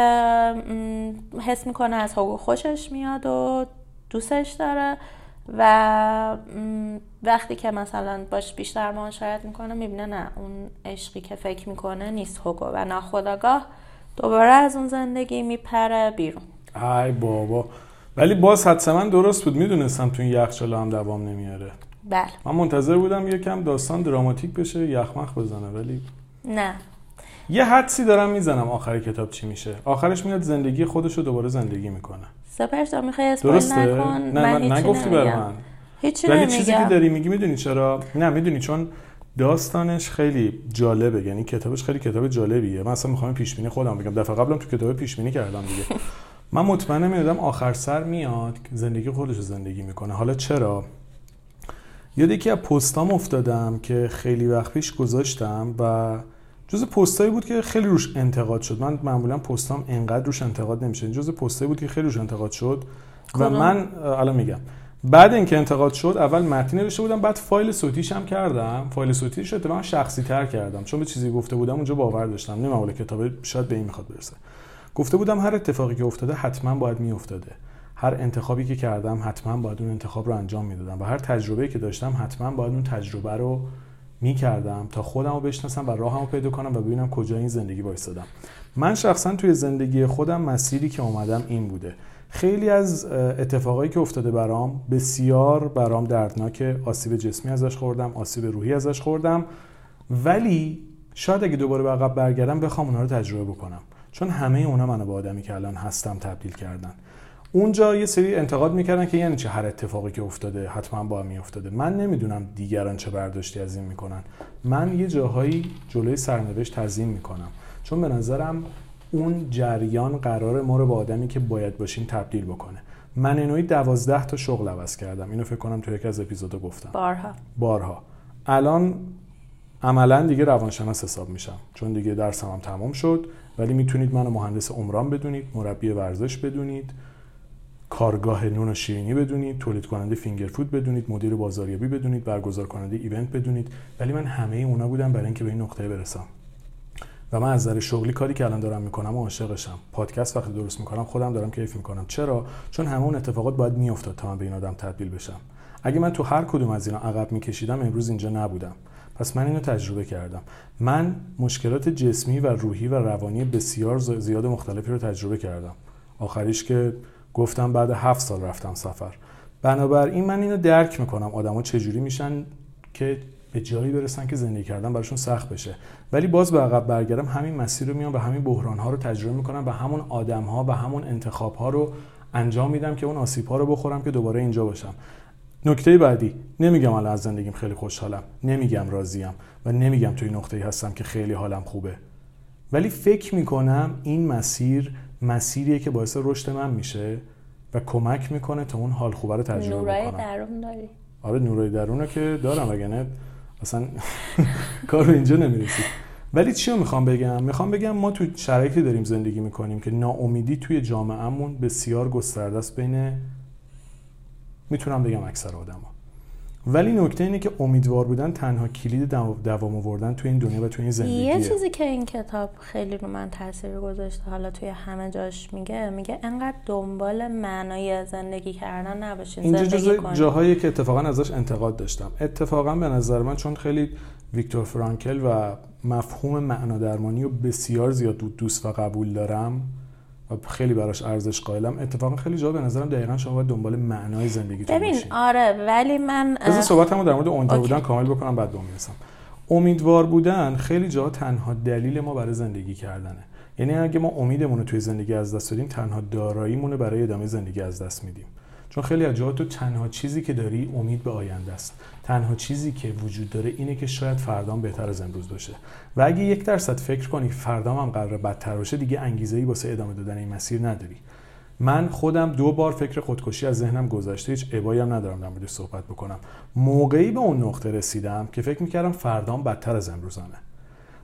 حس میکنه از هوگو خوشش میاد و دوستش داره و وقتی که مثلا باش بیشتر معاشرت میکنه میبینه نه، اون عشقی که فکر میکنه نیست هوگو و ناخودآگاه دوباره از اون زندگی میپره بیرون. ای بابا، ولی باز حدساً درست بود، میدونستم تو این یخچال هم دوام نمیاره. بله من منتظر بودم یکم داستان دراماتیک بشه، یخمخ بزنه، ولی نه. یه حدسی دارم میزنم آخر کتاب چی میشه. آخرش میاد زندگی خودشو دوباره زندگی میکنه. سپرش تو میخوای اسپویل نکن. نه من نگفتی برای من. هیچی ولی نمیگم. چیزی که داری میگی میدونی چرا؟ نه میدونی چون داستانش خیلی جالبه، یعنی کتابش خیلی کتاب جالبیه. من اصلا میخوام پیش بینی خودم بگم، دفعه قبلم تو کتاب پیش بینی کردم دیگه. من مطمئنم میادم آخر سر میاد زندگی خودشو زندگی میکنه. حالا چرا؟ یاد یکی از پستام افتادم که خیلی وقت پیش گذاشتم و جزء پستایی بود که خیلی روش انتقاد شد. من معمولا پستام انقدر روش انتقاد نمیشه. جزء پستایی بود که خیلی روش انتقاد شد و من الان میگم. بعد اینکه انتقاد شد اول متن نوشته بودم، بعد فایل صوتیش هم کردم. فایل صوتیش رو من شخصی تر کردم چون به چیزی گفته بودم اونجا باور داشتم. نمیدونم کتاب شاید به این میخواد برسه. گفته بودم هر اتفاقی که افتاده حتما باید میافتاده. هر انتخابی که کردم حتما باید اون انتخاب رو انجام میدادم و هر تجربه‌ای که داشتم حتما باید اون تجربه رو میکردم تا خودم رو بشناسم و راهم رو پیدا کنم و ببینم کجا این زندگی وایسادم. من شخصا توی زندگی خودم مسیری که اومدم این بوده. خیلی از اتفاقایی که افتاده برام بسیار برام دردناکه، آسیب جسمی ازش خوردم، آسیب روحی ازش خوردم، ولی شاید اگه دوباره به عقب برگردم بخوام اونها رو تجربه بکنم، چون همه اونا منو به آدمی که الان هستم تبدیل کردن. اونجا یه سری انتقاد میکردن که یعنی چه هر اتفاقی که افتاده حتما با هم میافتاده. من نمیدونم دیگران چه برداشتی از این میکنن. من یه جاهایی جلوی سرنوشت تعظیم میکنم، چون به نظرم اون جریان قرار ما رو با آدمی که باید باشیم تبدیل بکنه. من اینوی 12 تا شغل عوض کردم. اینو فکر کنم تو یکی از اپیزودا گفتم. بارها. الان عملاً دیگه روانشناس حساب میشم، چون دیگه درسم هم تمام شد. ولی میتونید منو مهندس عمران بدونید، مربی ورزش بدونید، کارگاه نون و شیرینی بدونید، تولید کننده فینگر فود بدونید، مدیر بازاریابی بدونید، برگزار کننده ایونت بدونید. ولی من همه اونا بودم برای اینکه به این نقطه برسم. و من از نظر شغلی کاری که الان دارم میکنم و عاشقشم. پادکست وقتی درست میکنم خودم دارم کیف میکنم. چرا؟ چون همه اون اتفاقات باید میافتاد تا من به این آدم تبدیل بشم. اگه من تو هر کدوم از اینا عقب میکشیدم امروز اینجا نبودم. پس من اینو تجربه کردم. من مشکلات جسمی و روحی و روانی بسیار زیاد مختلفی رو تجربه کردم. آخریش که گفتم بعد 7 سال رفتم سفر. بنابراین من اینو درک میکنم آدما چجوری میشن که به جایی برسن که زندگی کردن براشون سخت بشه. ولی باز به عقب برگردم همین مسیر رو میام و همین بحران‌ها رو تجربه میکنم و همون آدم‌ها و همون انتخاب‌ها رو انجام میدم که اون آسیب‌ها رو بخورم که دوباره اینجا باشم. نکته بعدی، نمیگم الان از زندگیم خیلی خوشحالم، نمیگم راضیم و نمیگم توی نقطه‌ای هستم که خیلی حالم خوبه. ولی فکر میکنم این مسیریه که باعث رشد من میشه و کمک میکنه تا اون حال خوبه رو تجربه بکنم. نورای درون داری؟ آره نورای درونه که دارم، وگرنه اصلا کار رو اینجا نمیرسید. ولی چی رو میخوام بگم؟ میخوام بگم ما تو شرایطی داریم زندگی میکنیم که ناامیدی توی جامعهمون بسیار گسترده است بین، میتونم بگم اکثر آدما. ولی نکته اینه که امیدوار بودن تنها کلید دوام آوردن توی این دنیا و توی این زندگیه. یه چیزی که این کتاب خیلی رو من تاثیر گذاشته، حالا توی همه جاش میگه انقدر دنبال معنای زندگی کردن نباشین. اینجا جزء جاهایی که اتفاقا ازش انتقاد داشتم. اتفاقا به نظر من چون خیلی ویکتور فرانکل و مفهوم معنا درمانی رو بسیار زیاد دوست و قبول دارم و خیلی براش ارزش قائلم، اتفاقا خیلی جا به نظرم دقیقاً شما باید دنبال معنای زندگیتون باشین. ببین آره، ولی من از صحبتمو در مورد امیدوار بودن کامل بکنم بعد میرسم. امیدوار بودن خیلی جا تنها دلیل ما برای زندگی کردنه. یعنی اگه ما امیدمون رو توی زندگی از دست بدیم تنها داراییمون رو برای ادامه زندگی از دست میدیم. چون خیلی از جاها تو تنها چیزی که داری امید به آینده است. تنها چیزی که وجود داره اینه که شاید فردام بهتر از امروز باشه. و اگه 1% فکر کنی فردام هم قراره بدتر باشه دیگه انگیزه‌ای واسه ادامه دادن این مسیر نداری. من خودم 2 بار فکر خودکشی از ذهنم گذشته، هیچ ابایی هم ندارم در موردش صحبت بکنم. موقعی به اون نقطه رسیدم که فکر می‌کردم فردام بدتر از امروزانه.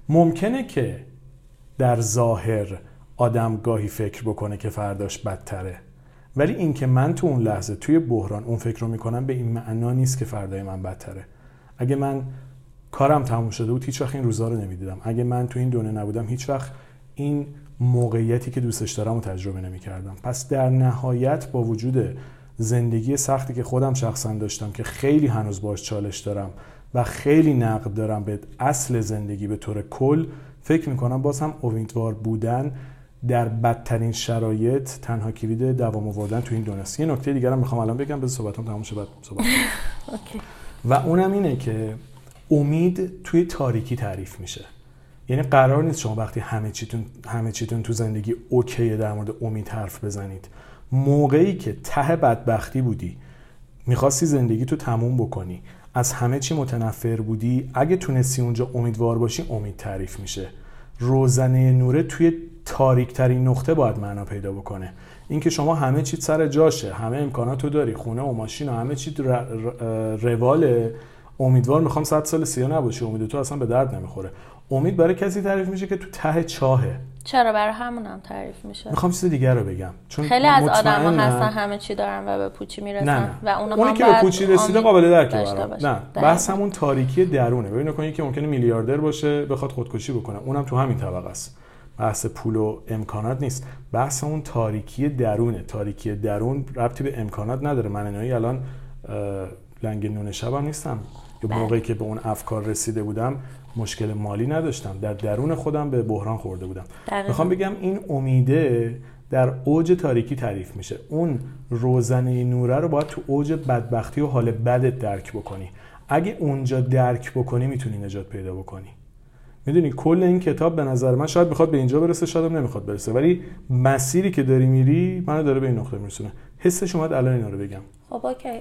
ممکنه که در ظاهر آدم گاهی فکر بکنه که فرداش بدتره، ولی این که من تو اون لحظه توی بحران اون فکر رو میکنم به این معنا نیست که فردای من بدتره. اگه من کارم تموم شده بود هیچ وقت این روزا رو نمیدیدم. اگه من تو این دنیا نبودم هیچ وقت این موقعیتی که دوستش دارم رو تجربه نمیکردم. پس در نهایت با وجود زندگی سختی که خودم شخصا داشتم که خیلی هنوز باش چالش دارم و خیلی نقد دارم به اصل زندگی به طور کل، فکر میکنم باز هم امیدوار بودن در بدترین شرایط تنها کلید دوام آوردن تو این دنیاست. یه نکته دیگه هم میخوام الان بگم، بذار صحبتام تموم شه بعد صحبت کنم. و اونم اینه که امید توی تاریکی تعریف میشه. یعنی قرار نیست شما وقتی همه چیتون تو زندگی اوکیه در مورد امید حرف بزنید. موقعی که ته بدبختی بودی، میخواستی زندگی تو تموم بکنی، از همه چی متنفر بودی، اگه تونستی اونجا امیدوار باشی امید تعریف میشه. روزنه نوره توی تاریک ترین نقطه باید معنا پیدا بکنه. اینکه شما همه چی سر جاشه، همه امکاناتو داری، خونه و ماشین و همه چی رواله، امیدوار میخوام 100 سال سیاه نباشی، امید تو اصلا به درد نمیخوره. امید برای کسی تعریف میشه که تو ته چاهه. چرا برای همونم تعریف میشه؟ میخوام چیز دیگر رو بگم، چون خیلی از آدم‌ها هستن همه چی دارن و به پوچی میرسن. نه. و اونی که به پوچی رسیده قابل درکه. نه، بحث همون تاریکی درونه. ببین کنی که ممکنه میلیاردر باشه بخواد خودکشی بکنه، اونم تو همین طبقه است. بحث پول و امکانات نیست، بحث اون تاریکی درونه. تاریکی درون ربطی به امکانات نداره. من اینایی الان لنگ نون شبم نیستم. یه موقعی که به اون افکار رسیده بودم مشکل مالی نداشتم، در درون خودم به بحران خورده بودم. میخوام بگم این امیده در اوج تاریکی تعریف میشه. اون روزنه نوره رو باید تو اوج بدبختی و حال بدت درک بکنی. اگه اونجا درک بکنی میتونی نجات پیدا بکنی. میدونی کل این کتاب به نظر من شاید بخواد به اینجا برسه، شاید هم نمیخواد برسه، ولی مسیری که داری میری منو داره به این نقطه میرسونه. حسش اومد الان اینا رو بگم. خب اوکی.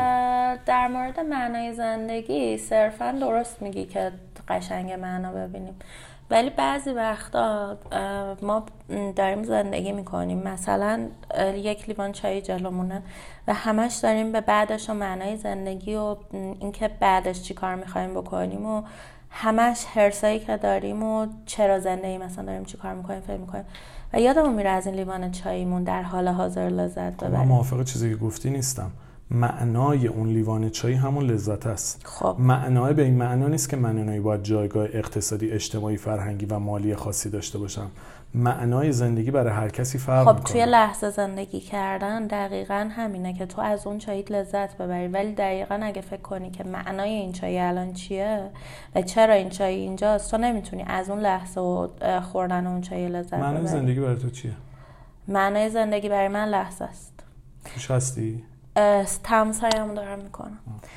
در مورد معنای زندگی صرفا درست میگی که قشنگ معنا ببینیم، ولی بعضی وقتا ما داریم زندگی میکنیم، مثلا یک لیوان چای جلومونه و همش داریم به بعدش و معنای زندگی و اینکه بعدش چی کار میخوایم بکنیم و همش حرصایی که داریم و چرا زندگی مثلا داریم چی کار میکنیم فکر میکنیم و یادمون میره از این لیوان چایمون در حال حاضر لذت ببریم. من موافق چیزی که گفتی نیستم. معنای اون لیوان چای همون لذت است. خب معنای به این معنا نیست که معنایی باید جایگاه اقتصادی، اجتماعی، فرهنگی و مالی خاصی داشته باشم. معنای زندگی برای هر کسی فرق میکنه. خب توی لحظه زندگی کردن دقیقاً همینه که تو از اون چای لذت ببری، ولی دقیقاً اگه فکر کنی که معنای این چای الان چیه و چرا این چای اینجاست، تو نمیتونی از اون لحظه و خوردن اون چای لذت ببری. معنای زندگی برای تو چیه؟ معنای زندگی برای من لحظه است. توش هستی؟ تمسایمو دارم میکنم.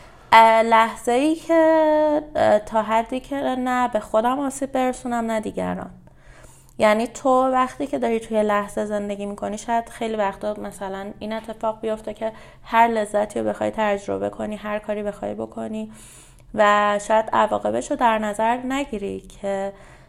لحظه ای که تا حدی که نه به خودم آسیب برسونم نه دیگران. یعنی تو وقتی که داری توی لحظه زندگی میکنی شاید خیلی وقتا مثلا این اتفاق بیفته که هر لذتی رو بخوای تجربه کنی، هر کاری بخوای بکنی و شاید عواقبش رو در نظر نگیری که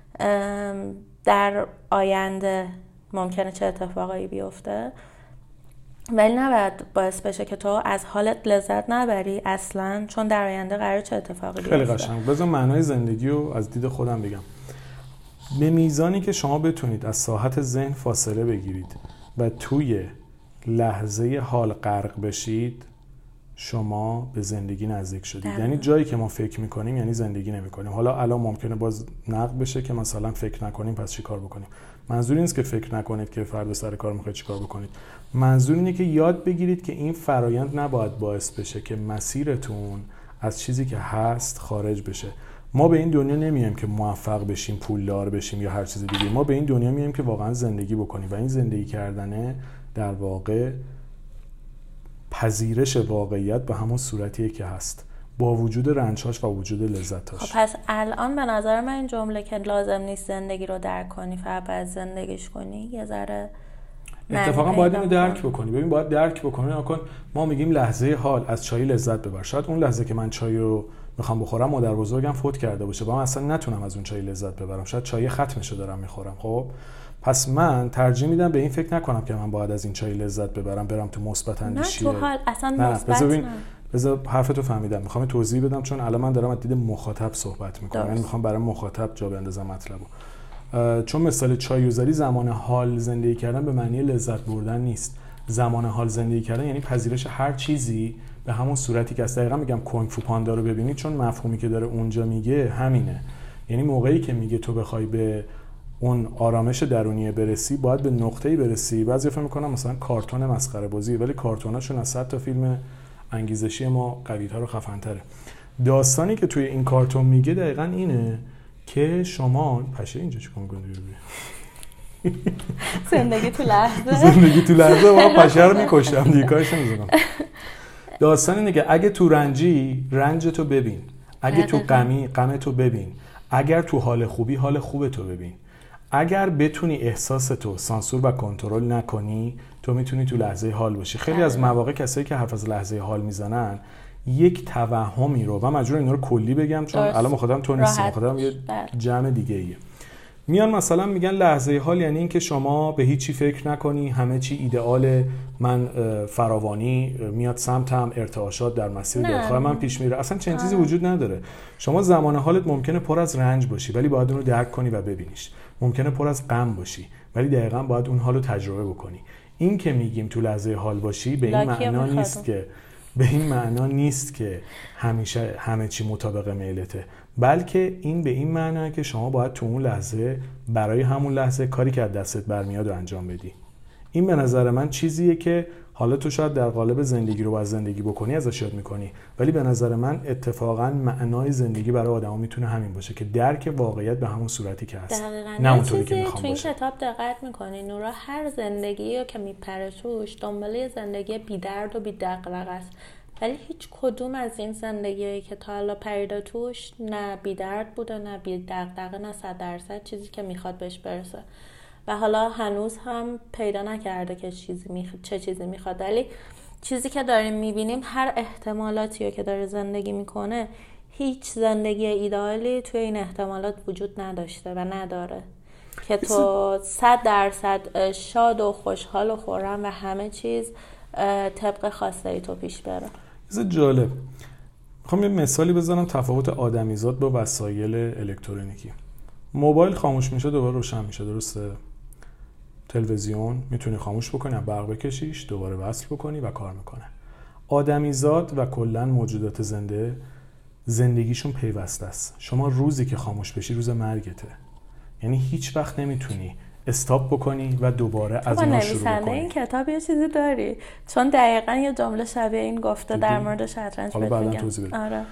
در آینده ممکنه چه اتفاقایی بیفته، ولی نباید باعث بشه که تو از حالت لذت نبری اصلا، چون در آینده قراره چه اتفاقی بیفته. خیلی قشنگ. بذار معنای زندگی رو از دید خودم بگم. به میزانی که شما بتونید از ساحت ذهن فاصله بگیرید و توی لحظه حال غرق بشید، شما به زندگی نزدیک شدید. یعنی جایی که ما فکر میکنیم یعنی زندگی نمیکنیم. حالا الان ممکنه باز نقد بشه که مثلا فکر نکنیم پس چی کار بکنیم. منظور نیست که فکر نکنید که فردا سر کار میخواید چی کار بکنید. منظور اینه که یاد بگیرید که این فرایند نباید باعث بشه که مسیرتون از چیزی که هست خارج بشه. ما به این دنیا نمیایم که موفق بشیم، پولدار بشیم یا هر چیز دیگه. ما به این دنیا میایم که واقعا زندگی بکنیم و این زندگی کردنه در واقع پذیرش واقعیت به همون صورتیه که هست، با وجود رنج‌هاش و وجود لذت‌هاش. خب پس الان به نظر من این جمله که لازم نیست زندگی رو درک کنی، فقط باید زندگیش کنی، یه ذره اتفاقا باید اینو درک بکنی. ببین باید درک بکنی. ما میگیم لحظه حال، از چای لذت ببر. شاید اون لحظه که من چای رو میخوام بخورم مادر بزرگم فوت کرده باشه و من اصلا نتونم از اون چای لذت ببرم. شاید چای ختمشو دارم میخورم. خب پس من ترجیح میدم به این فکر نکنم که من باید از این چای لذت ببرم، برم تو مثبت اندیشی. نه تو حال اصلا مثبت بذار حرفتو فهمیدم، میخوام توضیح بدم چون الان من دارم از دید مخاطب صحبت میکنم، یعنی میخوام برای مخاطب جا بندازم مطلبو. چون مثال چایوزاری زمان حال زندگی کردن به معنی لذت بردن نیست. زمان حال زندگی کردن یعنی پذیرش هر چیزی به همون صورتی که است. دقیقاً میگم کنگ فو پاندا رو ببینید، چون مفهومی که داره اونجا میگه همینه. یعنی موقعی که میگه تو بخوای به اون آرامش درونی برسی، باید به نقطه‌ای برسی. بعضی فکر می‌کنن مثلا کارتون مسخره بازی، ولی کارتوناشون از 100 تا فیلم انگیزشی ما قوی‌تر و خفن‌تره. داستانی که توی این کارتون میگه دقیقاً اینه که شما پشه اینجا چیکار می‌کنی؟ زندگی تو لحظه زندگی تو لحظه ما پشه رو می‌کشم دیگه، کارش نمی‌کنم. داستان اینه که اگه تو رنجی رنجتو ببین، اگه تو غمی غمتو ببین، اگر تو حال خوبی حال خوبتو ببین. اگر بتونی احساستو سانسور و کنترل نکنی، تو میتونی تو لحظه حال باشی. خیلی از مواقع کسایی که حرف از لحظه حال میزنن یک توهمی رو، و مجبورم اینا رو کلی بگم چون الان مخاطبم تو نیستی، مخاطبم یه جمع دیگه ایه. میان مثلا میگن لحظه حال یعنی این که شما به هیچی فکر نکنی، همه چی ایدئال، من فراوانی میاد سمتم، ارتعاشات در مسیر دلخواه من پیش میره. اصلا چنین چیزی وجود نداره. شما زمان حالت ممکنه پر از رنج باشی ولی باید اون رو درک کنی و ببینیش. ممکنه پر از غم باشی ولی دقیقاً باید اون حالو تجربه بکنی. این که میگیم تو لحظه حال باشی به این معنا نیست که همیشه همه چی مطابق میلته، بلکه این به این معنیه که شما باید تو اون لحظه برای همون لحظه کاری که از دستت برمیاد رو انجام بدی. این به نظر من چیزیه که حالا تو شاید در قالب زندگی رو باید زندگی بکنی ازش یاد میکنی، ولی به نظر من اتفاقا معنای زندگی برای آدما میتونه همین باشه که درک واقعیت به همون صورتی که هست، نه اونطوری که میخوام باشه. تو این کتاب دقت میکنی نورا، هر زندگی رو که میپره توش دنباله زندگی بی درد و بی دغدغه است، ولی هیچ کدوم از این زندگیایی که تا حالا پریده توش نه بی درد بوده نه بی دغدغه، نه 100% چیزی که میخواد بهش برسه و حالا هنوز هم پیدا نکرده که چه چیزی میخواد. ولی چیزی که داریم میبینیم هر احتمالاتی که داره زندگی میکنه، هیچ زندگی ایدئالی توی این احتمالات وجود نداشته و نداره که تو 100% شاد و خوشحال و خرم و همه چیز طبق خواسته ای تو پیش بره. جالب. میخوام یه مثالی بزنم تفاوت آدمیزاد با وسایل الکترونیکی. موبایل خاموش میشه دوباره روشن میشه، درسته؟ تلویزیون میتونی خاموش بکنی، برق بکشیش، دوباره وصل بکنی و کار میکنه. آدمیزاد و کلا موجودات زنده زندگیشون پیوسته است. شما روزی که خاموش بشی روز مرگته، یعنی هیچ وقت نمیتونی استاپ بکنی و دوباره از اون شروع کنی. این کتاب یه چیزی داری، چون دقیقاً یه جمله شبیه این گفته در مورد شطرنج. حالا بعداً توضیح بدم. آره.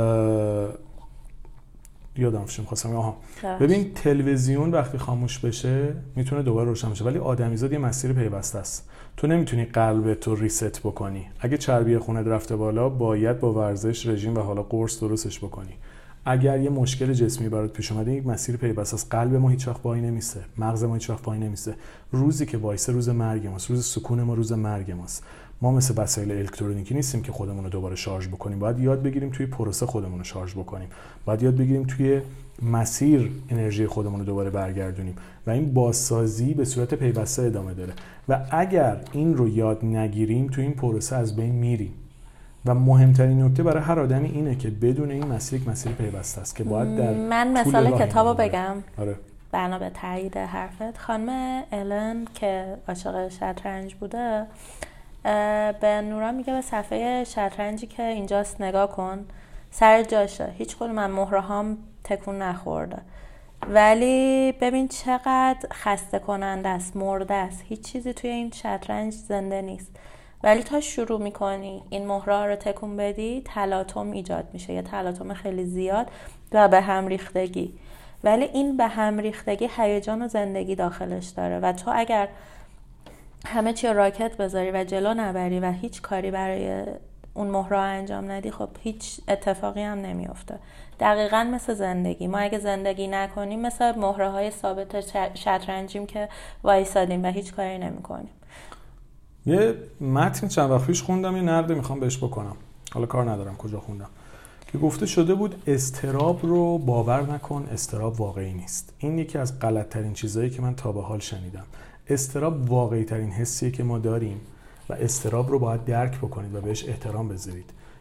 یادم خواستم ببین تلویزیون وقتی خاموش بشه میتونه دوباره روشن بشه، ولی آدمیزاد یه مسیر پیوسته است. تو نمیتونی قلبت رو ریست بکنی. اگه چربی خونت رفته بالا باید با ورزش، رژیم و حالا قرص درستش بکنی. اگر یه مشکل جسمی برات پیش اومده یک مسیر پیوسته است. قلب ما هیچ وقت وای نمیسته، مغز ما هیچ وقت وای نمیسته. روزی که وایسه روز مرگ ماست، روز سکون ما روز مرگ ماست. ما مثل وسایل الکترونیکی نیستیم که خودمون رو دوباره شارژ بکنیم. باید یاد بگیریم توی پروسه خودمون رو شارژ بکنیم. باید یاد بگیریم توی مسیر انرژی خودمون رو دوباره برگردونیم و این بازسازی به صورت پیوسته ادامه داره. و اگر این رو یاد نگیریم توی این پروسه از بین میریم. و مهمترین نکته برای هر آدمی اینه که بدون این مسیر یک مسیر پیوسته است که باید در من مثال کتابو بگم. آره. بنا به تایید حرفت، خانم الن که عاشق شطرنج بوده به نورا میگه به صفحه شطرنجی که اینجاست نگاه کن، سر جاشه، هیچ کدوم من مهرهام تکون نخورده، ولی ببین چقدر خسته کننده است، مرده است، هیچ چیزی توی این شطرنج زنده نیست. ولی تا شروع میکنی این مهرها رو تکون بدی تلاطم ایجاد میشه، یه تلاطم خیلی زیاد و به هم ریختگی. ولی این به هم ریختگی هیجان و زندگی داخلش داره و تو اگر همه چی راکت بذاری و جلو نبری و هیچ کاری برای اون مهرها انجام ندی، خب هیچ اتفاقی هم نمیفته. دقیقاً مثل زندگی، ما اگه زندگی نکنیم مثل مهرهای ثابت شطرنجیم که وایسادیم و هیچ کاری نمیکنیم. یه متن چند وقت پیش خوندم، یه نقد میخوام بهش بکنم، حالا کار ندارم کجا خوندم، که گفته شده بود اضطراب رو باور نکن، اضطراب واقعی نیست. این یکی از غلط‌ترین چیزایی که من تا به حال شنیدم. اضطراب واقعی ترین حسیه که ما داریم و اضطراب رو باید درک بکنید و بهش احترام بذارید.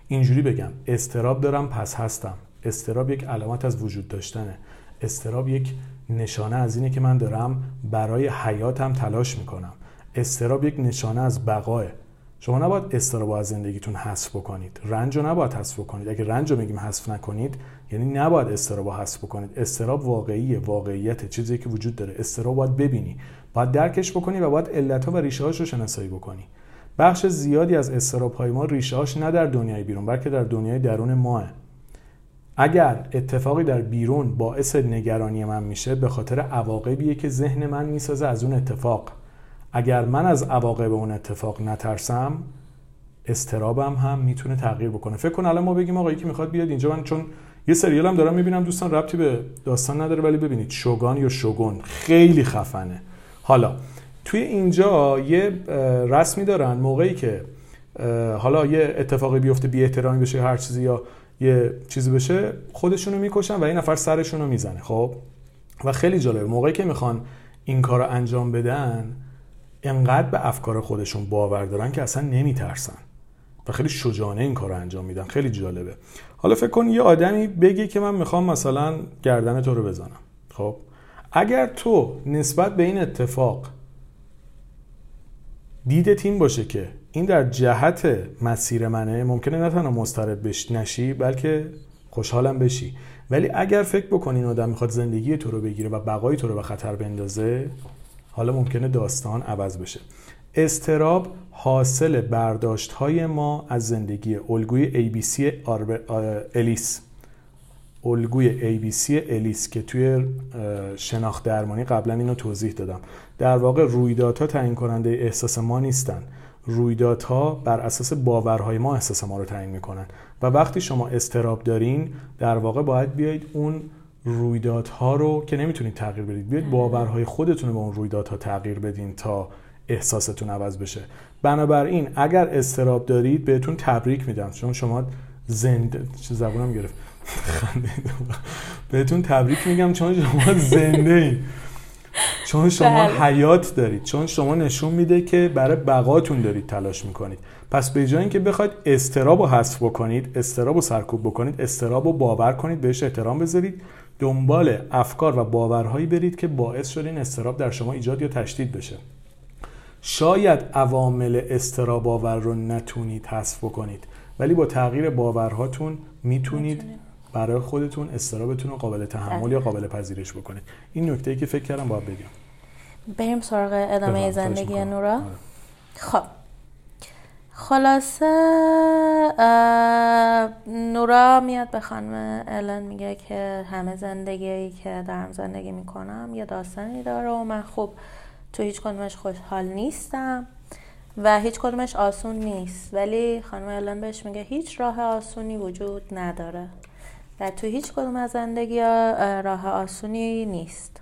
اینجوری بگم اضطراب دارم پس هستم. اضطراب یک علامت از وجود داشتنه. اضطراب یک نشانه از اینه که من دارم برای حیاتم تلاش میکنم. اضطراب یک نشانه از بقاه. شما نباید اضطراب از زندگیتون حذف بکنید. رنج رو نباید حذف بکنید. اگه رنج رو میگیم حذف نکنید یعنی نباید اضطراب رو حذف بکنید. اضطراب واقعیه، واقعیت، چیزی که وجود داره. اضطراب باید ببینی، باید درکش بکنی و باید علت‌ها و ریشه‌هاش رو شناسایی بکنی. بخش زیادی از اضطراب‌های ما ریشه‌هاش نه در دنیای بیرون بلکه در دنیای درون ماه. اگر اتفاقی در بیرون باعث نگرانی من میشه به خاطر عواقبیه که ذهن من میسازه از اون اتفاق. اگر من از عواقب اون اتفاق نترسم اضطرابم هم میتونه تغییر بکنه. فکر کن الان ما بگیم آقا یکی میخواد بیاد اینجا، من چون یه سریالم دارم میبینم دوستان، ربطی به داستان نداره ولی ببینید، شوگان یا شوگون خیلی خفنه. حالا توی اینجا یه رسمی دارن موقعی که حالا یه اتفاقی بیفته، بی احترامی بشه، هر چیزی یا یه چیزی بشه، خودشونو میکشن و این نفر سرشونو میزنه. خب و خیلی جالبه موقعی که میخوان این کارو انجام بدن انقدر به افکار خودشون باور دارن که اصلا نمیترسن و خیلی شجاعانه این کارو انجام میدن. خیلی جالبه. حالا فکر کن یه آدمی بگه که من میخوام مثلا گردن تو رو بزنم. خب اگر تو نسبت به این اتفاق دیدت این باشه که این در جهت مسیر منه، ممکنه نه تنها مضطرب نشی بلکه خوشحالم بشی. ولی اگر فکر بکنی این آدم میخواد زندگی تو رو بگیره و بقای تو رو به خطر بندازه، حالا ممکنه داستان عوض بشه. اضطراب حاصل برداشت‌های ما از زندگی. الگوی ABC الیس، الگوی ABC الیس که توی شناخت درمانی قبلا اینو توضیح دادم. در واقع رویدادها تعیین کننده احساس ما نیستن. رویدادها بر اساس باورهای ما احساس ما رو تعیین میکنن و وقتی شما اضطراب دارین در واقع باید بیایید اون رویدادها رو که نمیتونید تغییر بدید، بیاید باورهای خودتون رو به اون رویدادها تغییر بدین تا احساستون عوض بشه. بنابراین اگر اضطراب دارید بهتون تبریک میدم، چون شما زنده، چه زبونم گرفت، بهتون تبریک میگم چون شما زنده اید، چون شما حیات دارید، چون شما نشون میده که برای بقاتون دارید تلاش میکنید. پس به جای اینکه بخواید اضطراب رو حذف بکنید، اضطراب رو سرکوب بکنید، اضطراب رو باور کنید، بهش احترام بذارید، دنبال افکار و باورهایی برید که باعث شد این اضطراب در شما ایجاد یا تشدید بشه. شاید عوامل اضطراب آور رو نتونید حذف بکنید ولی با تغییر باورهاتون میتونید برای خودتون اضطرابتون رو قابل تحمل یا قابل پذیرش بکنید. این نکته‌ای که فکر کردم باید بگم. بریم سراغ ادامه زندگی نورا. خب خلاصه نورا میاد به خانم الن میگه که همه زندگیی که دارم زندگی میکنم یه داستانی داره و من خوب تو هیچ کدومش خوشحال نیستم و هیچ کدومش آسون نیست. ولی خانم الن بهش میگه هیچ راه آسونی وجود نداره و تو هیچ کدوم از زندگی راه آسونی نیست.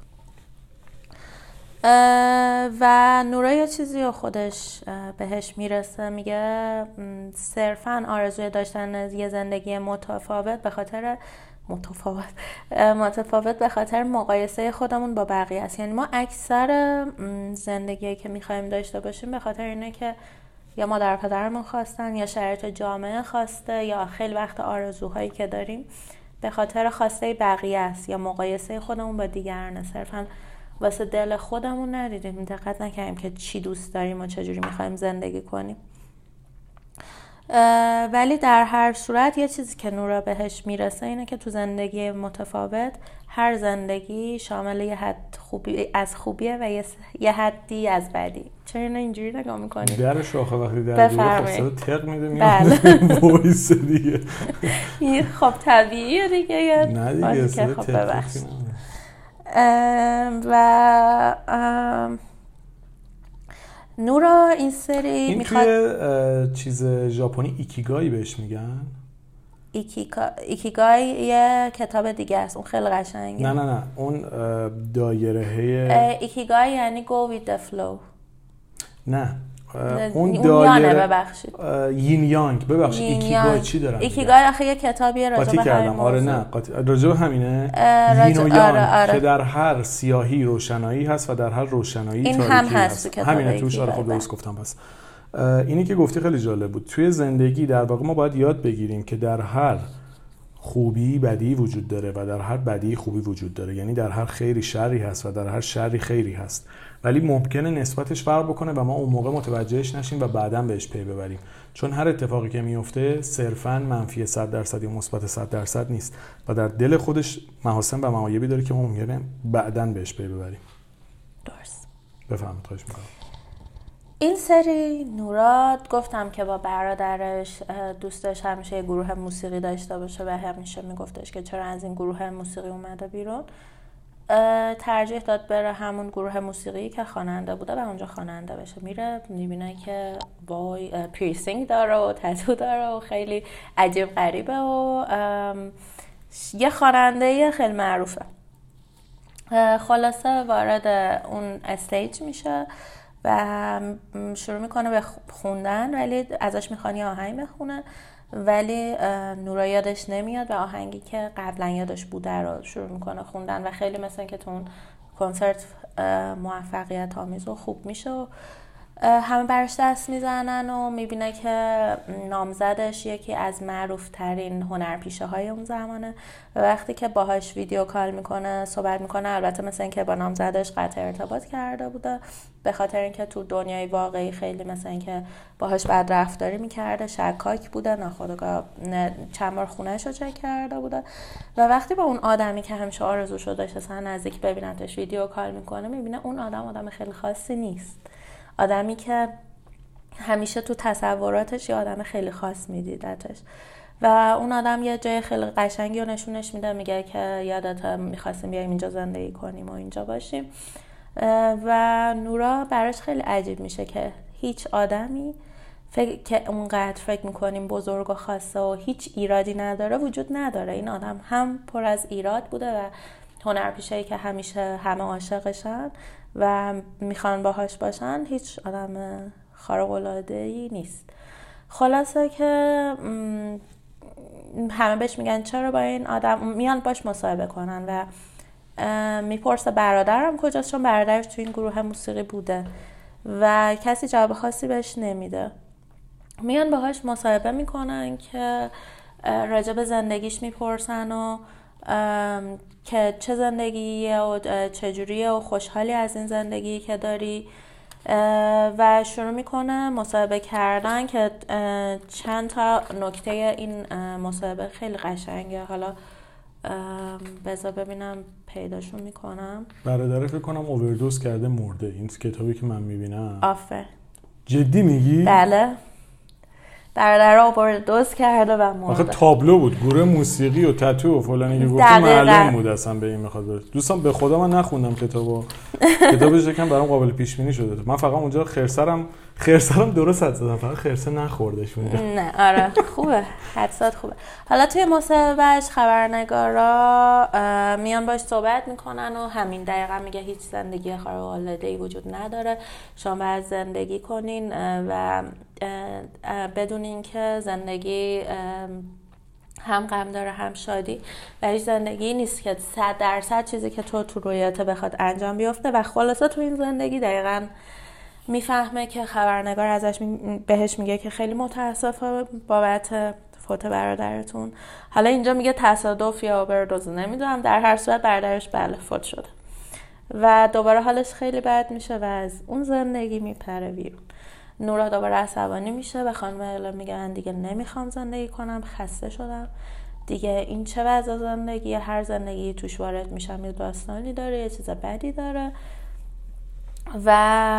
و نورا یه چیزی رو خودش بهش میرسه، میگه صرفاً آرزوی داشتن یه زندگی متفاوت به خاطر مقایسه خودمون با بقیه است. یعنی ما اکثر زندگی که میخوایم داشته باشیم به خاطر اینه که یا مادر پدرمون خواستن یا شرایط جامعه خواسته یا خیلی وقت آرزوهایی که داریم به خاطر خواسته بقیه است یا مقایسه خودمون با دیگران. صرفاً واسه دل خودمون ندیدیم، دقت نکردیم که چی دوست داریم و چجوری میخوایم زندگی کنیم. ولی در هر صورت یه چیزی که نورا بهش میرسه اینه که تو زندگی متفاوت هر زندگی شامل یه حد خوبی از خوبیه و یه حدی از بدی. چرا اینجوری نگاه میکنی؟ در شاخه وقتی در بیره خب تق میده میاد وایس دیگه. خب طبیعیه دیگه. نه دیگه خب و نورا این سری این میخواد توی چیز ژاپنی ایکیگای بهش میگن. ایکیگای یه کتاب دیگه است، اون خیلی قشنگه. نه اون دایره ایکیگای یعنی go with the flow. نه اون دایره ببخشید یین یانگ، ببخشید ایکیگای چی دارم؟ ایکیگای آخه یه کتابیه راجع به همین موضوع. آره نه راجع به همینه. یین و یانگ که در هر سیاهی روشنایی هست و در هر روشنایی تاریکی هست. همینه توش. آره خب درست گفتم. پس اینی که گفتی خیلی جالب بود. توی زندگی در واقع ما باید یاد بگیریم که در هر خوبی بدی وجود داره و در هر بدی خوبی وجود داره. یعنی در هر خیری شری هست و در هر شری خیری هست، ولی ممکنه نسبتش فرق بکنه و ما اون موقع متوجهش نشیم و بعداً بهش پی ببریم، چون هر اتفاقی که میفته صرفاً منفی 100% یا مثبت 100% نیست و در دل خودش محاسن و معایبی داره که ما ممکنه بعداً بهش پی ببریم. درست. بفهمید. خواهش می‌کنم. این سری نورا گفتم که با برادرش دوست داشت همیشه یه گروه موسیقی داشته باشه و همیشه میگفتش که چرا از این گروه موسیقی اومده بیرون. ترجیح داد بره همون گروه موسیقی که خواننده بوده و اونجا خواننده بشه. میره میبینه که وای پیرسینگ داره و تتو داره و خیلی عجیب غریبه و یه خواننده خیلی معروفه. خلاصه وارد اون استیج میشه و شروع میکنه به خوندن، ولی ازش میخوان یه آهنگ بخونه، ولی نورا یادش نمیاد و آهنگی که قبلا یادش بوده رو شروع میکنه خوندن و خیلی مثل که تو اون کنسرت موفقیت آمیز و خوب میشه و همه برش دست میزنن و میبینه که نامزدش یکی از معروف ترین هنرپیشه های اون زمانه و وقتی که باهاش ویدیو کال میکنه صحبت میکنه، البته مثل این که با نامزدش قطع ارتباط کرده بوده به خاطر اینکه تو دنیای واقعی خیلی مثل این که باهاش بد رفتاری میکرده، شکاک بوده، ناخودآگاه چند بار خونه‌شو چک کرده بوده و وقتی با اون آدمی که همیشه آرزوشو داشته اصلا نزدیک ببینتش ویدیو کال میکنه، میبینه اون آدم خیلی خاصی نیست. آدمی که همیشه تو تصوراتش یه آدم خیلی خاص میدیدتش و اون آدم یه جای خیلی قشنگی رو نشونش میده، میگه که یادت میخواستیم بیایم اینجا زندگی کنیم و اینجا باشیم و نورا براش خیلی عجیب میشه که هیچ آدمی که اونقدر فکر میکنیم بزرگ و خاصه و هیچ ایرادی نداره وجود نداره. این آدم هم پر از ایراد بوده و هنرپیشه‌ای که همیشه همه عاشقشن و میخوان باهاش باشن هیچ آدم خارق‌العاده‌ای نیست. خلاصه که همه بهش میگن چرا با این آدم میان باش مصاحبه کنن و میپرسه برادرم کجاست، چون برادرش تو این گروه موسیقی بوده و کسی جواب خاصی بهش نمیده. میان باهاش مصاحبه میکنن که راجع به زندگیش میپرسن و که چه زندگیه و چجوریه و خوشحالی از این زندگی که داری و شروع میکنه مصاحبه کردن که چند تا نکته این مصاحبه خیلی قشنگه. حالا بذار ببینم پیداشون میکنم. برادر فکر کنم اووردوز کرده مرده، این کتابی که من میبینم. آفر. جدی میگی؟ بله برادر اووردوز کرده و مرده. آخه تابلو بود، گروه موسیقی و تتو و فلانی که گفتی معلوم بود اصلا به این میخواد بره. دوستان به خدا من نخوندم کتابو. کتابش یکم برام قابل پیش بینی شده. من فقط اونجا خرسرم درست حد زدم، فقط خرسه نخوردش اونجا. نه آره خوبه، حدسات خوبه. حالا توی مصاحبهش خبرنگارا میان باش صحبت میکنن و همین دقیقا میگه هیچ زندگی خارق‌العاده‌ای وجود نداره، شما باید زندگی کنین و بدونین که زندگی هم غم داره هم شادی، ولی زندگی نیست که 100% چیزی که تو رویات بخواد انجام بیفته و خلاصه تو این زندگی دقیقاً میفهمه که خبرنگار ازش بهش میگه که خیلی متاسفه بابت فوت برادرتون. حالا اینجا میگه تصادف یا اووردوز نمیدونم، در هر صورت برادرش بله فوت شده و دوباره حالش خیلی بد میشه و از اون زندگی میپره بیرون. نورا دوباره عصبانی میشه و خانم اعلام میگن دیگه نمیخوام زندگی کنم، خسته شدم دیگه، این چه وضع زندگی، هر زندگی توش وارد میشم یه داستانی داره، یه چیز بدی داره و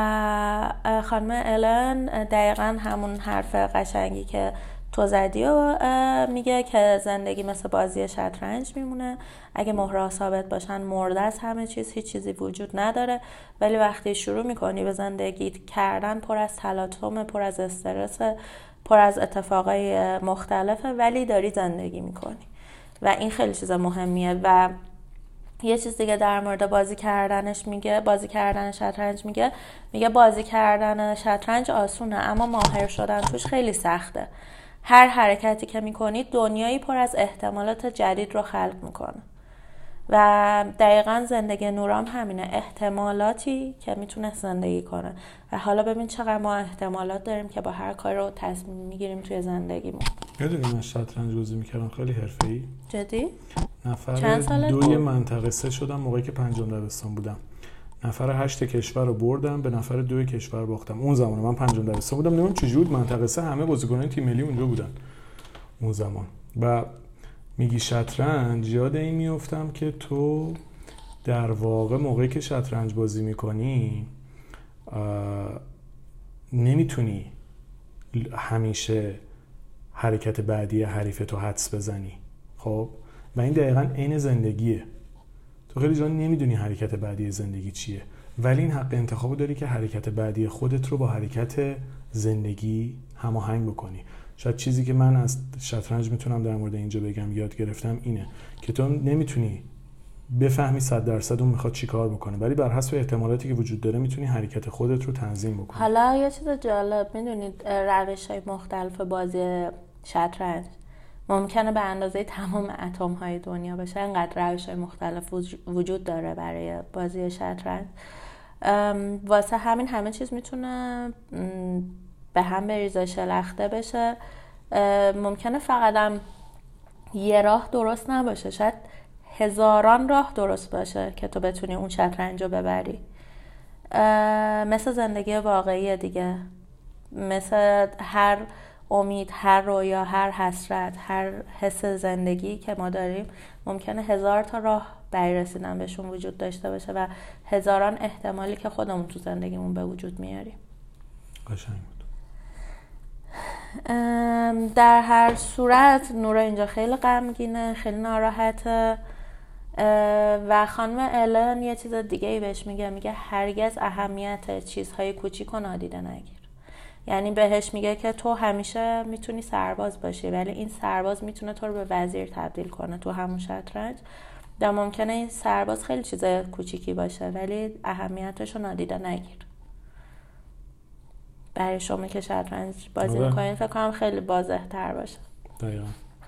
خانم الن دقیقا همون حرف قشنگی که تو زدی و میگه که زندگی مثل بازی شطرنج میمونه، اگه مهره‌ها ثابت باشن مرده از همه چیز، هیچ چیزی وجود نداره، ولی وقتی شروع میکنی به زندگی کردن پر از تلاطم، پر از استرس، پر از اتفاقای مختلفه، ولی داری زندگی میکنی و این خیلی چیز مهمیه. و یه چیز دیگه در مورد بازی کردنش میگه، بازی کردن شطرنج میگه بازی کردن شطرنج آسونه اما ماهر شدن توش خیلی سخته. هر حرکتی که میکنی دنیایی پر از احتمالات جدید رو خلق میکنه و دقیقا زندگی نورام همینه، احتمالاتی که میتونه زندگی کنه و حالا ببین چقدر ما احتمالات داریم که با هر کاری رو تصمیم میگیریم توی زندگیمون. میدونی من شطرنج بازی میکردم خیلی حرفه‌ای. جدی؟ نفر 2 منطقه 3 شدم موقعی که 5 دبستان بودم. نفر 8 کشور رو بردم، به نفر 2 کشور باختم. اون زمان من 5 دبستان بودم، نمیدونم چجوری بود منطقه 3 همه بازیکنان تیم ملی اونجا بودن اون زمان. و میگی شطرنج، یاد این میافتم که تو در واقع موقعی که شطرنج بازی میکنی نمیتونی همیشه حرکت بعدی حریف تو حدس بزنی. خب و این دقیقاً عین زندگیه. تو خیلی جا نمیدونی حرکت بعدی زندگی چیه، ولی این حق انتخابو داری که حرکت بعدی خودت رو با حرکت زندگی هماهنگ بکنی. شاید چیزی که من از شطرنج میتونم در مورد اینجا بگم یاد گرفتم اینه که تو نمیتونی بفهمی 100% اون میخواد چی کار بکنه، ولی بر حسب احتمالاتی که وجود داره میتونی حرکت خودت رو تنظیم بکنی. حالا یه چیز جالب، میدونید روش‌های مختلف بازی شطرنج ممکنه به اندازه تمام اتم‌های دنیا بشه، انقدر روش‌های مختلف وجود داره برای بازی شطرنج. واسه همین همه چیز میتونه به هم بریزه، شلخته بشه. ممکنه فقط هم یه راه درست نباشه، شاید هزاران راه درست باشه که تو بتونی اون شطرنج رو ببری. مثل زندگی واقعی دیگه، مثل هر امید، هر رویا، هر حسرت، هر حس زندگی که ما داریم ممکنه 1000 تا راه برای رسیدن بهشون وجود داشته باشه و هزاران احتمالی که خودمون تو زندگیمون به وجود میاریم. قشنگ بود. در هر صورت نورا اینجا خیلی غمگینه، خیلی ناراحته و خانم الن یه چیز دیگه ای بهش میگه هرگز اهمیت چیزهای کوچیک رو نادیده نگیر. یعنی بهش میگه که تو همیشه میتونی سرباز باشی، ولی این سرباز میتونه تو رو به وزیر تبدیل کنه تو همون شطرنج. و ممکنه این سرباز خیلی چیز کوچیکی باشه ولی اهمیتش رو نادیده نگیر. برای شما که شطرنج بازی میکنین فکر کنم خیلی واضح تر باشه. دقیقا.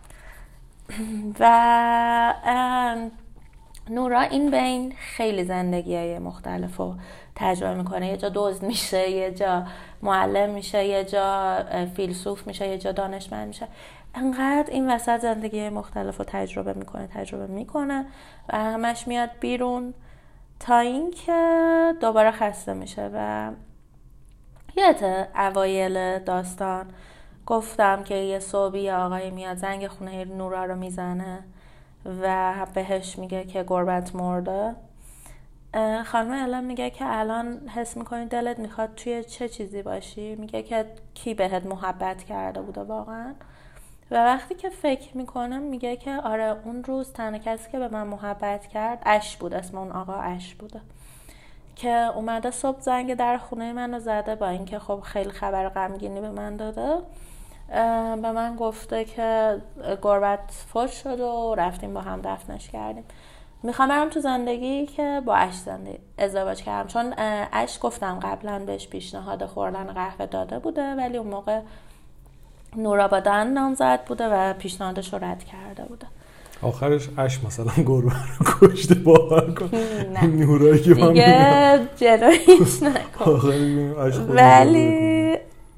و نورا این بین خیلی زندگی‌های مختلف رو تجربه میکنه. یه جا دزد میشه، یه جا معلم میشه، یه جا فیلسوف میشه، یه جا دانشمند میشه. انقدر این وسط زندگی مختلف رو تجربه میکنه و همش میاد بیرون تا اینکه دوباره خسته میشه. و یادت اوایل داستان گفتم که یه صبحی یه آقای میاد زنگ خونه نورا رو میزنه و بهش میگه که گربت مرده. خانم الان میگه که الان حس میکنی دلت میخواد توی چه چیزی باشی؟ میگه که کی بهت محبت کرده بوده واقعا؟ و وقتی که فکر میکنم میگه که آره اون روز تنها کسی که به من محبت کرد اش بود، اسم اون آقا اش بوده که اومده صبح زنگ در خونه منو زده، با اینکه خب خیلی خبر غمگینی به من داده. به من گفته که گربت فوت شد و رفتیم با هم دفنش کردیم. میخوام برم تو زندگی که با اش ازدواج کردم، چون اش گفتم قبلا بهش پیشنهاد خوردن قهوه داده بوده ولی اون موقع نورا با دن نامزد بوده و پیشنهادش رو رد کرده بوده. آخرش اش مثلا گربه رو کشته باور کن. نه نورایی که من دیگه جلویش نکن. ولی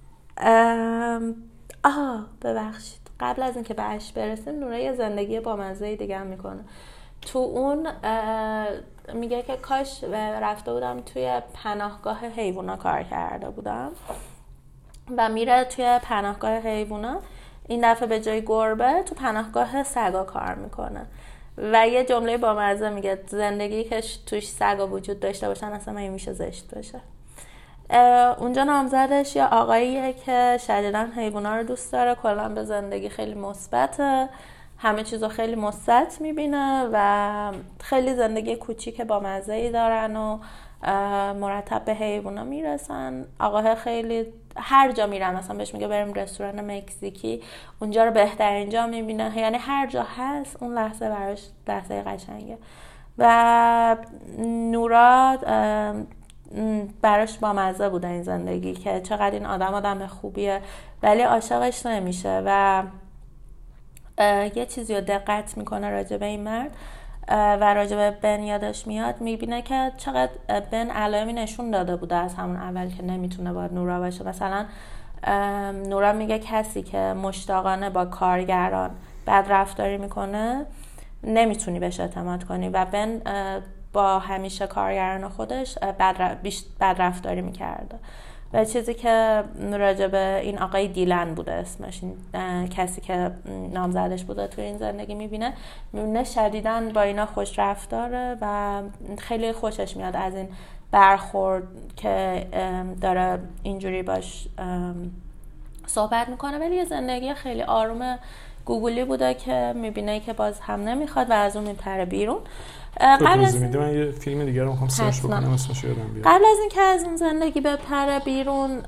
ببخشید قبل از اینکه به اش برسیم نورا یه زندگی بامزه دیگه هم میکنه. تو اون میگه که کاش رفته بودم توی پناهگاه حیوونا کار کرده بودم و میره توی پناهگاه حیوونا، این دفعه به جای گربه تو پناهگاه سگا کار میکنه و یه جمله بامزه میگه زندگی که توش سگا وجود داشته باشن اصلا مگه میشه زشت باشه. اونجا نامزدش یا آقاییه که شدیداً حیوونا رو دوست داره، کلاً به زندگی خیلی مثبته، همه چیزو خیلی مثبت میبینه و خیلی زندگی کوچیک با مزه‌ای دارن و مرتب به حیوونا میرسن. آقاه خیلی هر جا میرن مثلا بهش میگه بریم رستوران مکزیکی، اونجا رو بهترین جا میبینه، یعنی هر جا هست اون لحظه براش لحظه قشنگه. و نورا براش با مزه بوده این زندگی که چقدر این آدم خوبیه ولی عاشقش نمیشه و یه چیزی رو دقت میکنه راجع به این مرد. و راجع به بن یادش میاد، میبینه که چقدر بن علائمی نشون داده بوده از همون اول که نمیتونه با نورا باشه. مثلا نورا میگه کسی که مشتاقانه با کارگران بد رفتاری میکنه نمیتونی بهش اعتماد کنی، و بن با همیشه کارگران خودش بد رفتاری میکرده. و چیزی که راجع به این آقای دیلن بوده اسمش، این کسی که نامزدش بوده توی این زندگی، میبینه شدیداً با اینا خوش رفتاره و خیلی خوشش میاد از این برخورد که داره اینجوری باش صحبت میکنه. ولی یه زندگی خیلی آروم گوگلی بوده که میبینه که باز هم نمیخواد و از اون میپره بیرون. قبل از این من یه فیلم دیگه رو میخوام سرچ بکنم اسمش یادم بیاد. قبل از این که از این زندگی بپره بیرون،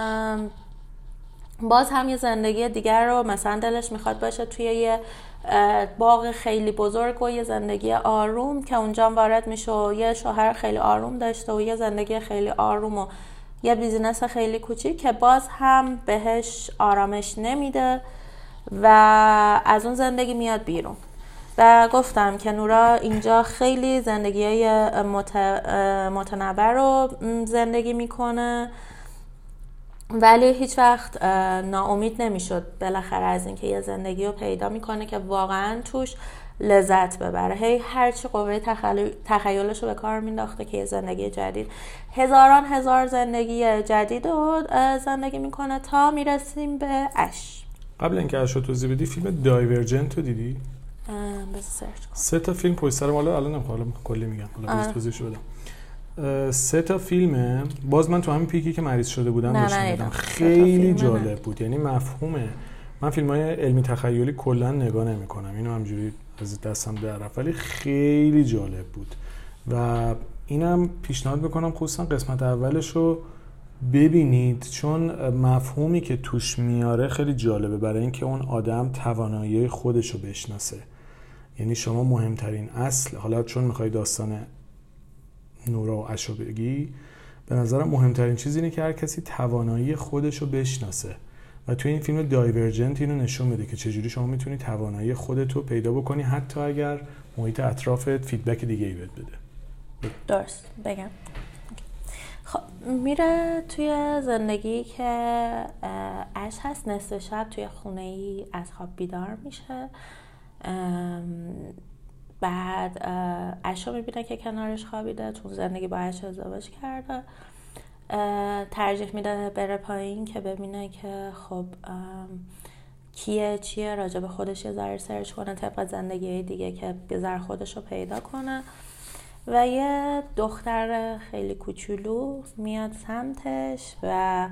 باز هم یه زندگی دیگر رو مثلا دلش میخواد باشه توی یه باغ خیلی بزرگ و یه زندگی آروم که اونجا وارد میشه و یه شوهر خیلی آروم داشته و یه زندگی خیلی آروم و یه بیزینس خیلی کوچیک که باز هم بهش آرامش نمیده و از اون زندگی میاد بیرون. و گفتم که نورا اینجا خیلی زندگی متنوع رو زندگی میکنه، ولی هیچ وقت ناامید نمیشد بالاخره از اینکه یه زندگی رو پیدا میکنه که واقعا توش لذت ببره. هرچی قوه تخیلش رو به کار مینداخته که یه زندگی جدید، هزار زندگی جدید رو زندگی میکنه تا میرسیم به اش. قبل اینکه اش رو توضیح بدی، فیلم دایورجنت رو دیدی؟ بس سرچ کن. 3 تا فیلم پشت سر هم، الان نمیخوام کلی میگم، حالا توضیحش بدم. 3 تا فیلمه. باز من تو همین پیکی که مریض شده بودم داشتم، خیلی جالب بود. یعنی مفهومه، من فیلم‌های علمی تخیلی کلا نگاه نمی‌کنم، اینو همجوری از دستم در رفت، ولی خیلی جالب بود و اینم پیشنهاد میکنم خصوصا قسمت اولش رو ببینید، چون مفهومی که توش میاره خیلی جالبه برای اینکه اون آدم توانایی خودش رو بشناسه. یعنی شما مهمترین اصل، حالا چون میخوای داستان نورا و اشو بگی، به نظرم مهمترین چیز اینه که هر کسی توانایی خودش رو بشناسه و توی این فیلم دایورجنت اینو نشون میده که چجوری شما میتونی توانایی خودت رو پیدا بکنی حتی اگر محیط اطرافت فیدبک دیگه ای بهت بده. درست بگم. خب میره توی زندگی که اش هست، نصف شب توی خونه ای از خواب بیدار میشه، بعد اش رو میبینه که کنارش خوابیده، تو زندگی با اش ازدواج کرده، ترجیح میده بره پایین که ببینه که خب کیه چیه، راجع به خودش یه ذره سرچ کنه طبق زندگی دیگه که یه ذره خودش رو پیدا کنه. و یه دختر خیلی کوچولو میاد سمتش و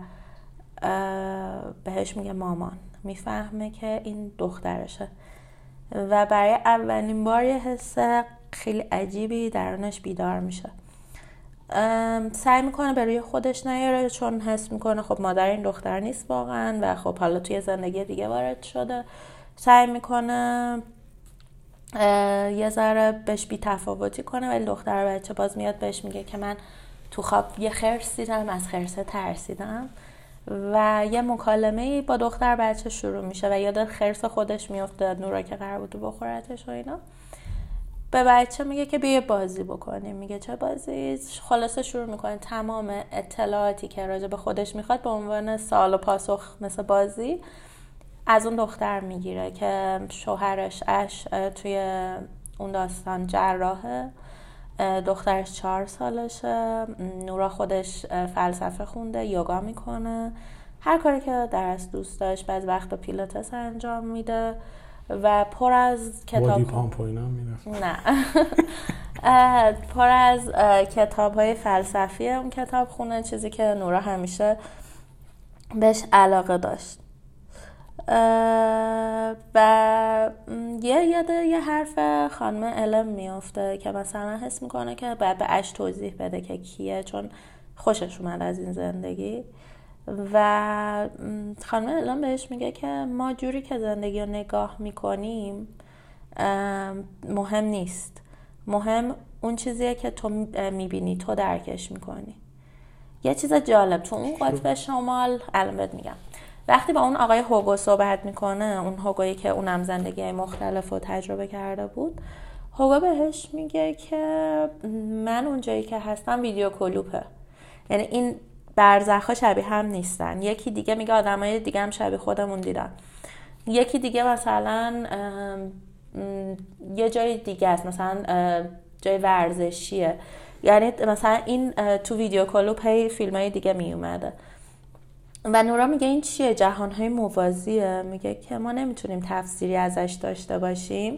بهش میگه مامان. میفهمه که این دخترشه و برای اولین بار یه حس خیلی عجیبی درونش بیدار میشه. سعی میکنه به روی خودش نیاره چون حس میکنه خب مادر این دختر نیست واقعا و خب حالا توی زندگی دیگه وارد شده. سعی میکنه یه ذره بهش بی تفاوتی کنه، ولی دختر بچه باز میاد بهش میگه که من تو خواب یه خرس دیدم، از خرسه ترسیدم. و یه مکالمه با دختر بچه شروع میشه و یاد خرس خودش میفته، نورا که قرار بود بخورتش و اینا. به بچه میگه که بیا بازی بکنیم. میگه چه بازی؟ خلاصه شروع میکنه تمام اطلاعاتی که راجع به خودش میخواد به عنوان سوال و پاسخ مثل بازی از اون دختر میگیره که شوهرش اش توی اون داستان جراحه، دخترش 4 سالشه، نورا خودش فلسفه خونده، یوگا میکنه، هر کاری که درست دوست داشت، بعض وقتا پیلاتس انجام میده و پر از کتاب بادی پامپ و اینا میرفت. نه پر از کتاب‌های فلسفی اون کتاب خونه، چیزی که نورا همیشه بهش علاقه داشت. و یه حرف خانم علم میفته که مثلا حس میکنه که باید به اش توضیح بده که کیه، چون خوشش اومد از این زندگی. و خانم علم بهش میگه که ما جوری که زندگی رو نگاه میکنیم مهم نیست، مهم اون چیزیه که تو میبینی، تو درکش میکنی. یه چیز جالب تو اون قطب شمال الان بهت میگم، وقتی با اون آقای هوگو صحبت میکنه، اون هوگویی که اونم زندگی مختلف رو تجربه کرده بود، هوگو بهش میگه که من اونجایی که هستم ویدیو کلوپه، یعنی این برزخ‌ها شبیه هم نیستن. یکی دیگه میگه آدمای دیگه هم شبیه خودمون دیدن. یکی دیگه مثلا یه جای دیگه است، مثلا جای ورزشیه، یعنی مثلا این تو ویدیو کلوپ هی فیلمای دیگه میومده. و نورا میگه این چیه؟ جهانهای موازیه. میگه که ما نمیتونیم تفسیری ازش داشته باشیم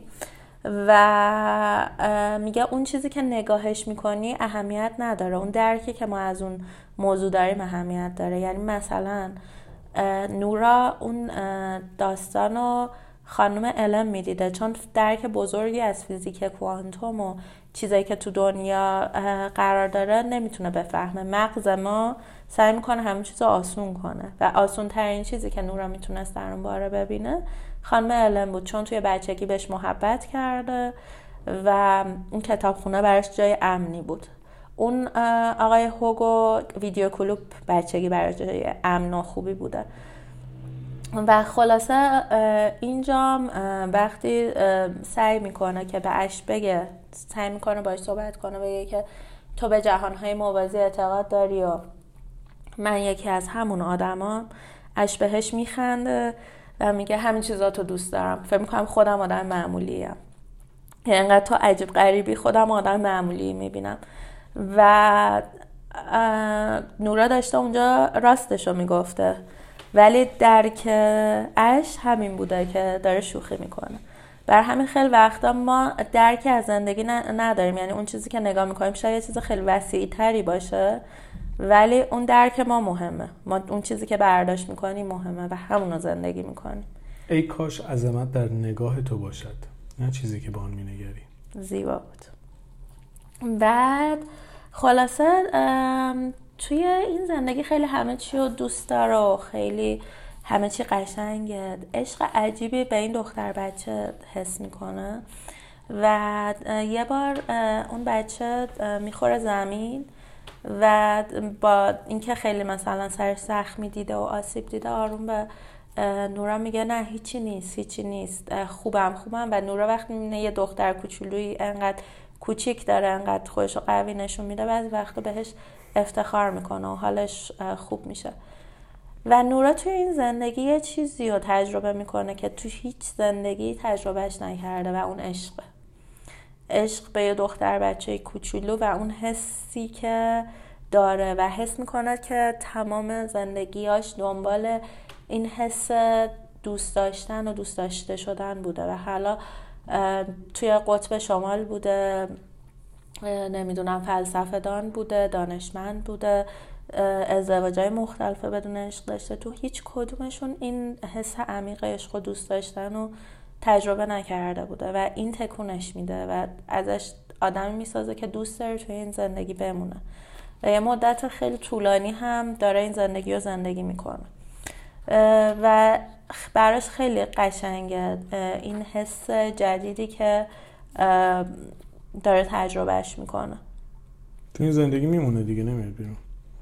و میگه اون چیزی که نگاهش میکنی اهمیت نداره، اون درکی که ما از اون موضوع داریم اهمیت داره. یعنی مثلا نورا اون داستانو خانم الن میدیده، چون درک بزرگی از فیزیک کوانتوم و چیزایی که تو دنیا قرار داره نمیتونه بفهمه. مغز ما سعی میکنه همه چیزو آسون کنه و آسون ترین چیزی که نورا میتونست در اون باره ببینه خانم الن بود، چون توی بچگی بهش محبت کرده و اون کتابخونه براش جای امنی بود. اون آقای هوگو ویدیو کلوپ بچگی براش جای امن و خوبی بوده. و خلاصه اینجام وقتی سعی میکنه که به اش بگه، سعی میکنه باش صحبت کنه، بگه که تو به جهانهای موازی اعتقاد داری و من یکی از همون آدمام، اش بهش میخنده و میگه همین چیزاتو دوست دارم، فکر میکنم خودم آدم معمولیم، اینقدر تو عجیب غریبی، خودم آدم معمولی میبینم. و نورا داشته اونجا راستشو میگفته، ولی درک اش همین بوده که داره شوخی میکنه. بر همین خیلی وقتا ما درک از زندگی نداریم، یعنی اون چیزی که نگاه میکنیم شاید یه چیز خیلی وسیع تری باشه، ولی اون درک ما مهمه، ما اون چیزی که برداشت میکنیم مهمه و همونو زندگی میکنیم. ای کاش عظمت در نگاه تو باشد، نه چیزی که با آن مینگری. زیبا بود. بعد خلاصه توی این زندگی خیلی همه چی رو دوست داره و خیلی همه چی قشنگه. عشق عجیبی به این دختر بچه حس میکنه و یه بار اون بچه میخوره زمین و با اینکه خیلی مثلا سرش زخمی دیده و آسیب دیده آروم به نورا میگه نه هیچی نیست خوبم. و نورا وقتی میبینه یه دختر کوچولویی انقدر کوچیک داره، انقدر خودشو قوی نشون میده، بعضی وقتا بهش افتخار میکنه و حالش خوب میشه. و نورا توی این زندگی یه چیزی رو تجربه میکنه که تو هیچ زندگی تجربهش نکرده و اون عشقه. عشق به یه دختر بچه کوچولو و اون حسی که داره و حس میکنه که تمام زندگیاش دنبال این حس دوست داشتن و دوست داشته شدن بوده و حالا توی قطب شمال بوده، نمیدونم فلسفه دان بوده، دانشمند بوده، ازدواجای مختلفه بدون عشق داشته، تو هیچ کدومشون این حس عمیق عشق و دوست داشتن رو تجربه نکرده بوده و این تکونش میده و ازش آدمی میسازه که دوست داره توی این زندگی بمونه و یه مدت خیلی طولانی هم داره این زندگی رو زندگی میکنه و براش خیلی قشنگه این حس جدیدی که داره تجربهش میکنه. تو این زندگی میمونه دیگه، نمیاد بیرون.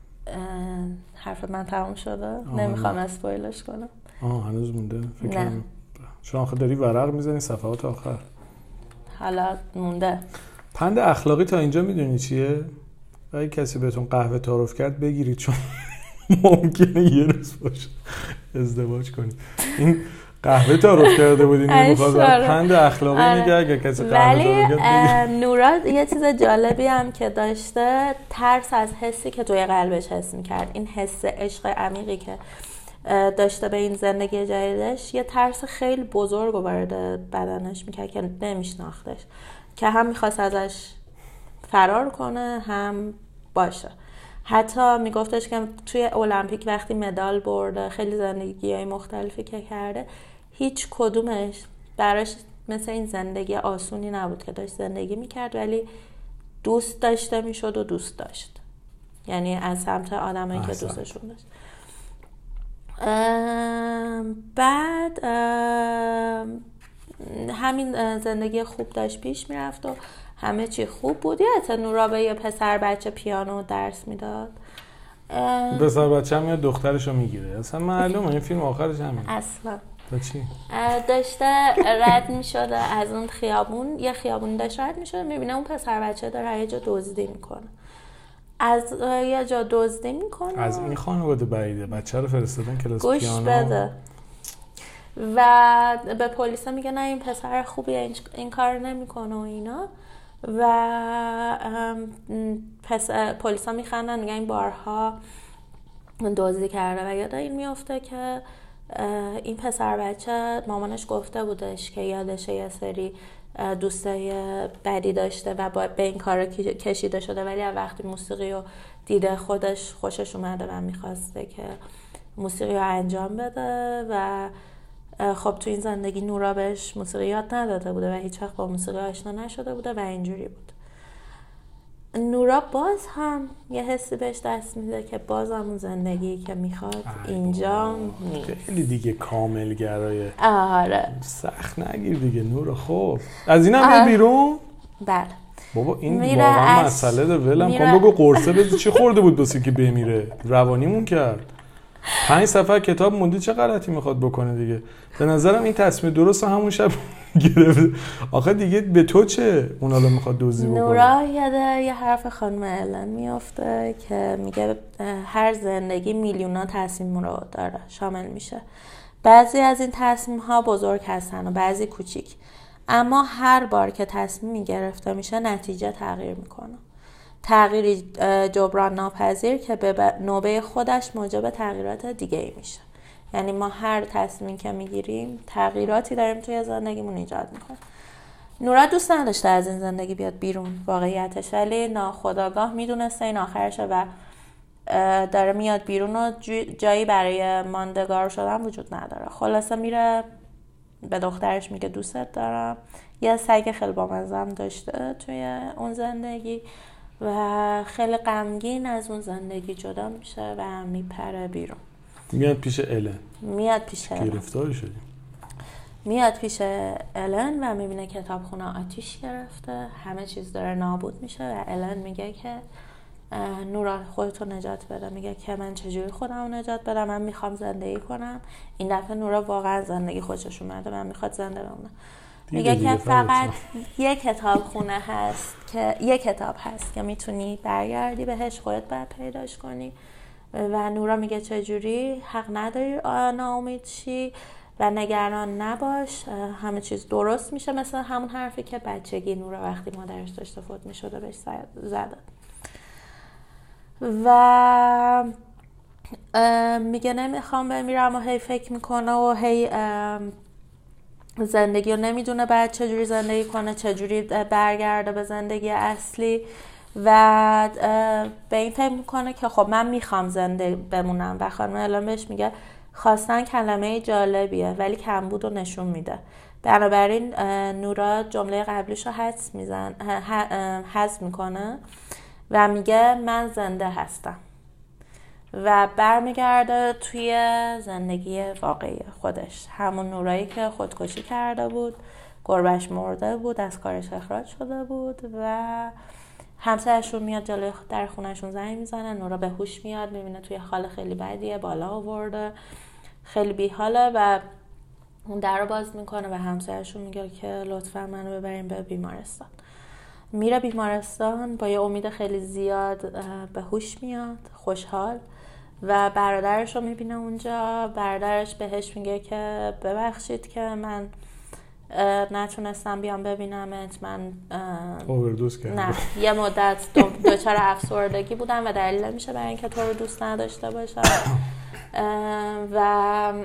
حرف من تموم شده؟ نمیخوام اسپویلش کنم. هنوز مونده؟ فکر کنم چون آخه داری ورق میزنی صفحات آخر. حالا مونده. پند اخلاقی تا اینجا میدونی چیه؟ اگه کسی بهتون قهوه تعارف کرد بگیرید، چون ممکنه یه روز باشه ازدواج کنید. این قهوه تعارف کرده بودین نمیخواد پند اخلاقی میگه اگه کسی قهوه تعارف کرد. نورا یه چیز جالبی هم که داشته، ترس از حسی که توی قلبش حس میکرد، این حس عشق عمیقی که داشته به این زندگی جدیدش، یه ترس خیلی بزرگ وارد بدنش میکرد که نمیشناختش، که هم میخواست ازش فرار کنه هم باشه. حتی میگفتش که توی المپیک وقتی مدال برده، خیلی زندگی‌های مختلفی که کرده، هیچ کدومش براش مثل این زندگی آسونی نبود که داشت زندگی میکرد، ولی دوست داشته میشد و دوست داشت، یعنی از سمت آدمایی که دوستشون داشت. بعد همین زندگی خوب داشت پیش میرفت و همه چی خوب بود. یادت نورا به یه پسر بچه پیانو درس میداد؟ پسر بچه هم میاد دخترشو میگیره، اصلا معلومه این فیلم آخرش همین. اصلا چی؟ داشته رد میشده از اون خیابون، یه خیابونی داشت رد میشده، میبینه اون پسر بچه داره یه جا دزدی میکنه، از یه جا دزدی میکنه. از این خانواده بعیده، بچه رو فرستادن کلاس پیانو. گوش بده. و به پلیس میگه نه این پسر خوبیه، این کار نمیکنه و اینا. و پلیسا میخندن، میگن این بارها دزدی کرده. و یاد این میفته که این پسر بچه مامانش گفته بودش که یادشه یه سری دوستای بدی داشته و به این کار کشیده شده، ولی وقتی موسیقی رو دیده خودش خوشش اومده و میخواسته که موسیقی رو انجام بده. و خب تو این زندگی نورا بهش موسیقی یاد نداده بوده و هیچ وقت با موسیقی آشنا نشده بوده و اینجوری بود. نورا باز هم یه حسی بهش دست میده که باز همون زندگی که میخواد اینجا نیست. خیلی دیگه کامل گرایه. آره سخت نگیر دیگه نورا. خب از این هم بیرون؟ بله بابا این واقعا مسئله داره. ولم کن بگو قرصه بده چی خورده بود بسی که بمیره؟ روانیمون کرد. 5 صفحه کتاب موندی، چه غلطی میخواد بکنه دیگه؟ به نظرم این تصمیم درست همون شب گرفت. آخه دیگه به تو چه؟ اون حالا میخواد دوزی بکنه. نورا یه حرف خانم الن میافته که میگه هر زندگی میلیونا تصمیم رو داره، شامل میشه. بعضی از این تصمیم ها بزرگ هستن و بعضی کوچیک، اما هر بار که تصمیمی گرفته میشه نتیجه تغییر میکنه. تغییری جبران ناپذیر که به نوبه خودش موجب تغییرات دیگه ای میشه. یعنی ما هر تصمیمی که میگیریم تغییراتی داریم توی زندگیمون ایجاد میکنه. نورا دوست نداشته از این زندگی بیاد بیرون واقعیتش، ولی ناخودآگاه میدونسته این آخرشه و داره میاد بیرون و جایی برای ماندگار شدن وجود نداره. خلاصه میره به دخترش میگه دوستت دارم. یه سگ خیلی بامزه داشته توی اون زندگی و خیلی غمگین از اون زندگی جدا میشه و میپره بیرون. میاد پیش الن. گرفتار شدیم. میاد پیش الن و میبینه کتابخونه آتیش گرفته، همه چیز داره نابود میشه و الن میگه که نورا خودتو نجات بده. میگه که من چجوری خودمو نجات بدم؟ من میخوام زندگی کنم. این دفعه نورا واقعا زندگی خوشش اومده، من میخواد زنده بمونه. میگه که فقط یک کتاب هست که میتونی برگردی بهش، خودت باید پیداش کنی. و نورا میگه چجوری؟ حق نداری ناامید شی و نگران نباش، همه چیز درست میشه. مثل همون حرفی که بچگی نورا وقتی مادرش داشته فوت میشده بهش زده. و میگه نمیخوام بمیرم و هی فکر میکنه و هی زندگی رو نمیدونه بعد چجوری زندگی کنه، چجوری برگرده به زندگی اصلی و به این فکر میکنه که خب من میخوام زنده بمونم. و خانم الان بهش میگه خواستن کلمه جالبیه ولی کمبود رو نشون میده. بنابراین نورا جمله قبلیش رو حذف میکنه و میگه من زنده هستم و برمیگرده توی زندگی واقعی خودش، همون نورایی که خودکشی کرده بود، گربهش مرده بود، از کارش اخراج شده بود و همسرشون میاد جلوی در خونهشون زنگ میزنه. نورا به هوش میاد، میبینه توی حال خیلی بدیه، بالا آورده، خیلی بیحاله و اون در رو باز میکنه و همسرشون میگه که لطفا منو ببرین به بیمارستان. میره بیمارستان با یه امید خیلی زیاد، به هوش میاد، خوشحال و برادرش رو میبینه اونجا. برادرش بهش میگه که ببخشید که من نتونستم بیام ببینمت، من اووردوز کردم. نه یه مدت دچار افسردگی بودم و دلیل نمیشه برای اینکه تو رو دوست نداشته باشم. و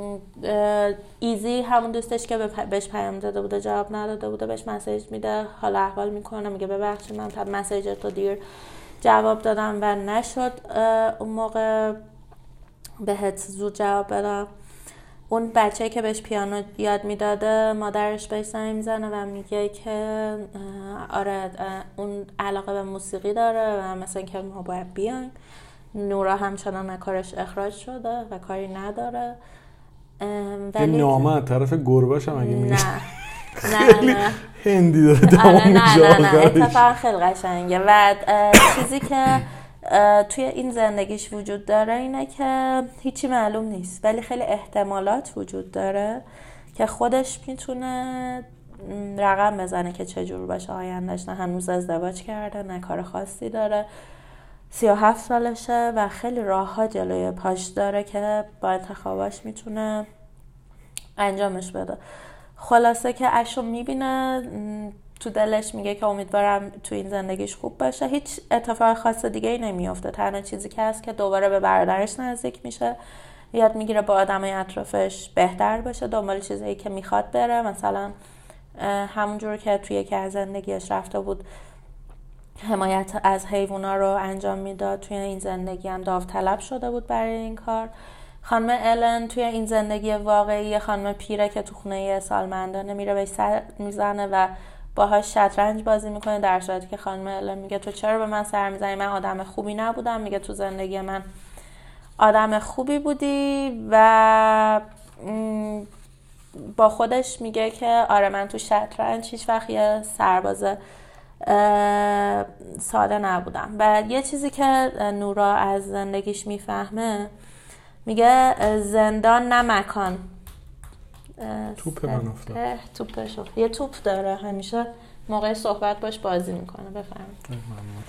ایزی همون دوستش که بهش پیام داده بوده جواب نداده بوده بهش مسیج میده، حالا احوال میکنه، میگه ببخشید من مسیجتو دیر جواب دادم و نشد اون موقع بهت زود جواب بدم. اون بچه‌ای که بهش پیانو یاد میداده مادرش بهش زنگ میزنه و میگه که آره اون علاقه به موسیقی داره و مثلا که ما باید بیایم. نورا همچنان کارش اخراج شده و کاری نداره. ولی نامه طرف گربه‌ش هم اگه میگه نه هندی داره. نه اتفاقا خیلی قشنگه و چیزی که توی این زندگیش وجود داره اینه که هیچی معلوم نیست، ولی خیلی احتمالات وجود داره که خودش میتونه رقم بزنه که چجور باشه آیندهش. نه هنوز ازدواج کرده، نه کار خاصی داره، 37 سالشه و خیلی راه ها جلوی پاش داره که با انتخاباش میتونه انجامش بده. خلاصه که اشو میبینه، تو دلش میگه که امیدوارم تو این زندگیش خوب باشه. هیچ اتفاق خاص دیگه ای نمیافته. تنها چیزی که هست که دوباره به برادرش نزدیک میشه، یاد میگیره با آدمای اطرافش بهتر باشه، دنبال چیزایی که میخواد بره. مثلا همونجور که توی یکی از زندگیش رفته بود حمایت از حیوونا رو انجام میداد، توی این زندگی هم داوطلب شده بود برای این کار. خانم الن توی این زندگی واقعی خانم پیره که تو خونه سالمندانه میره بهش سر میزنه و باهاش شطرنج بازی میکنه، در صورتی که خانم الن میگه تو چرا به من سر میزنی، من آدم خوبی نبودم. میگه تو زندگی من آدم خوبی بودی و با خودش میگه که آره من تو شطرنج هیچ وقت یه سرباز ساده نبودم. و یه چیزی که نورا از زندگیش میفهمه، میگه زندان نه مکان. توپ من افتاد. توپش افتاد. یه توپ داره همیشه موقع صحبت باش بازی میکنه. بفرمایید.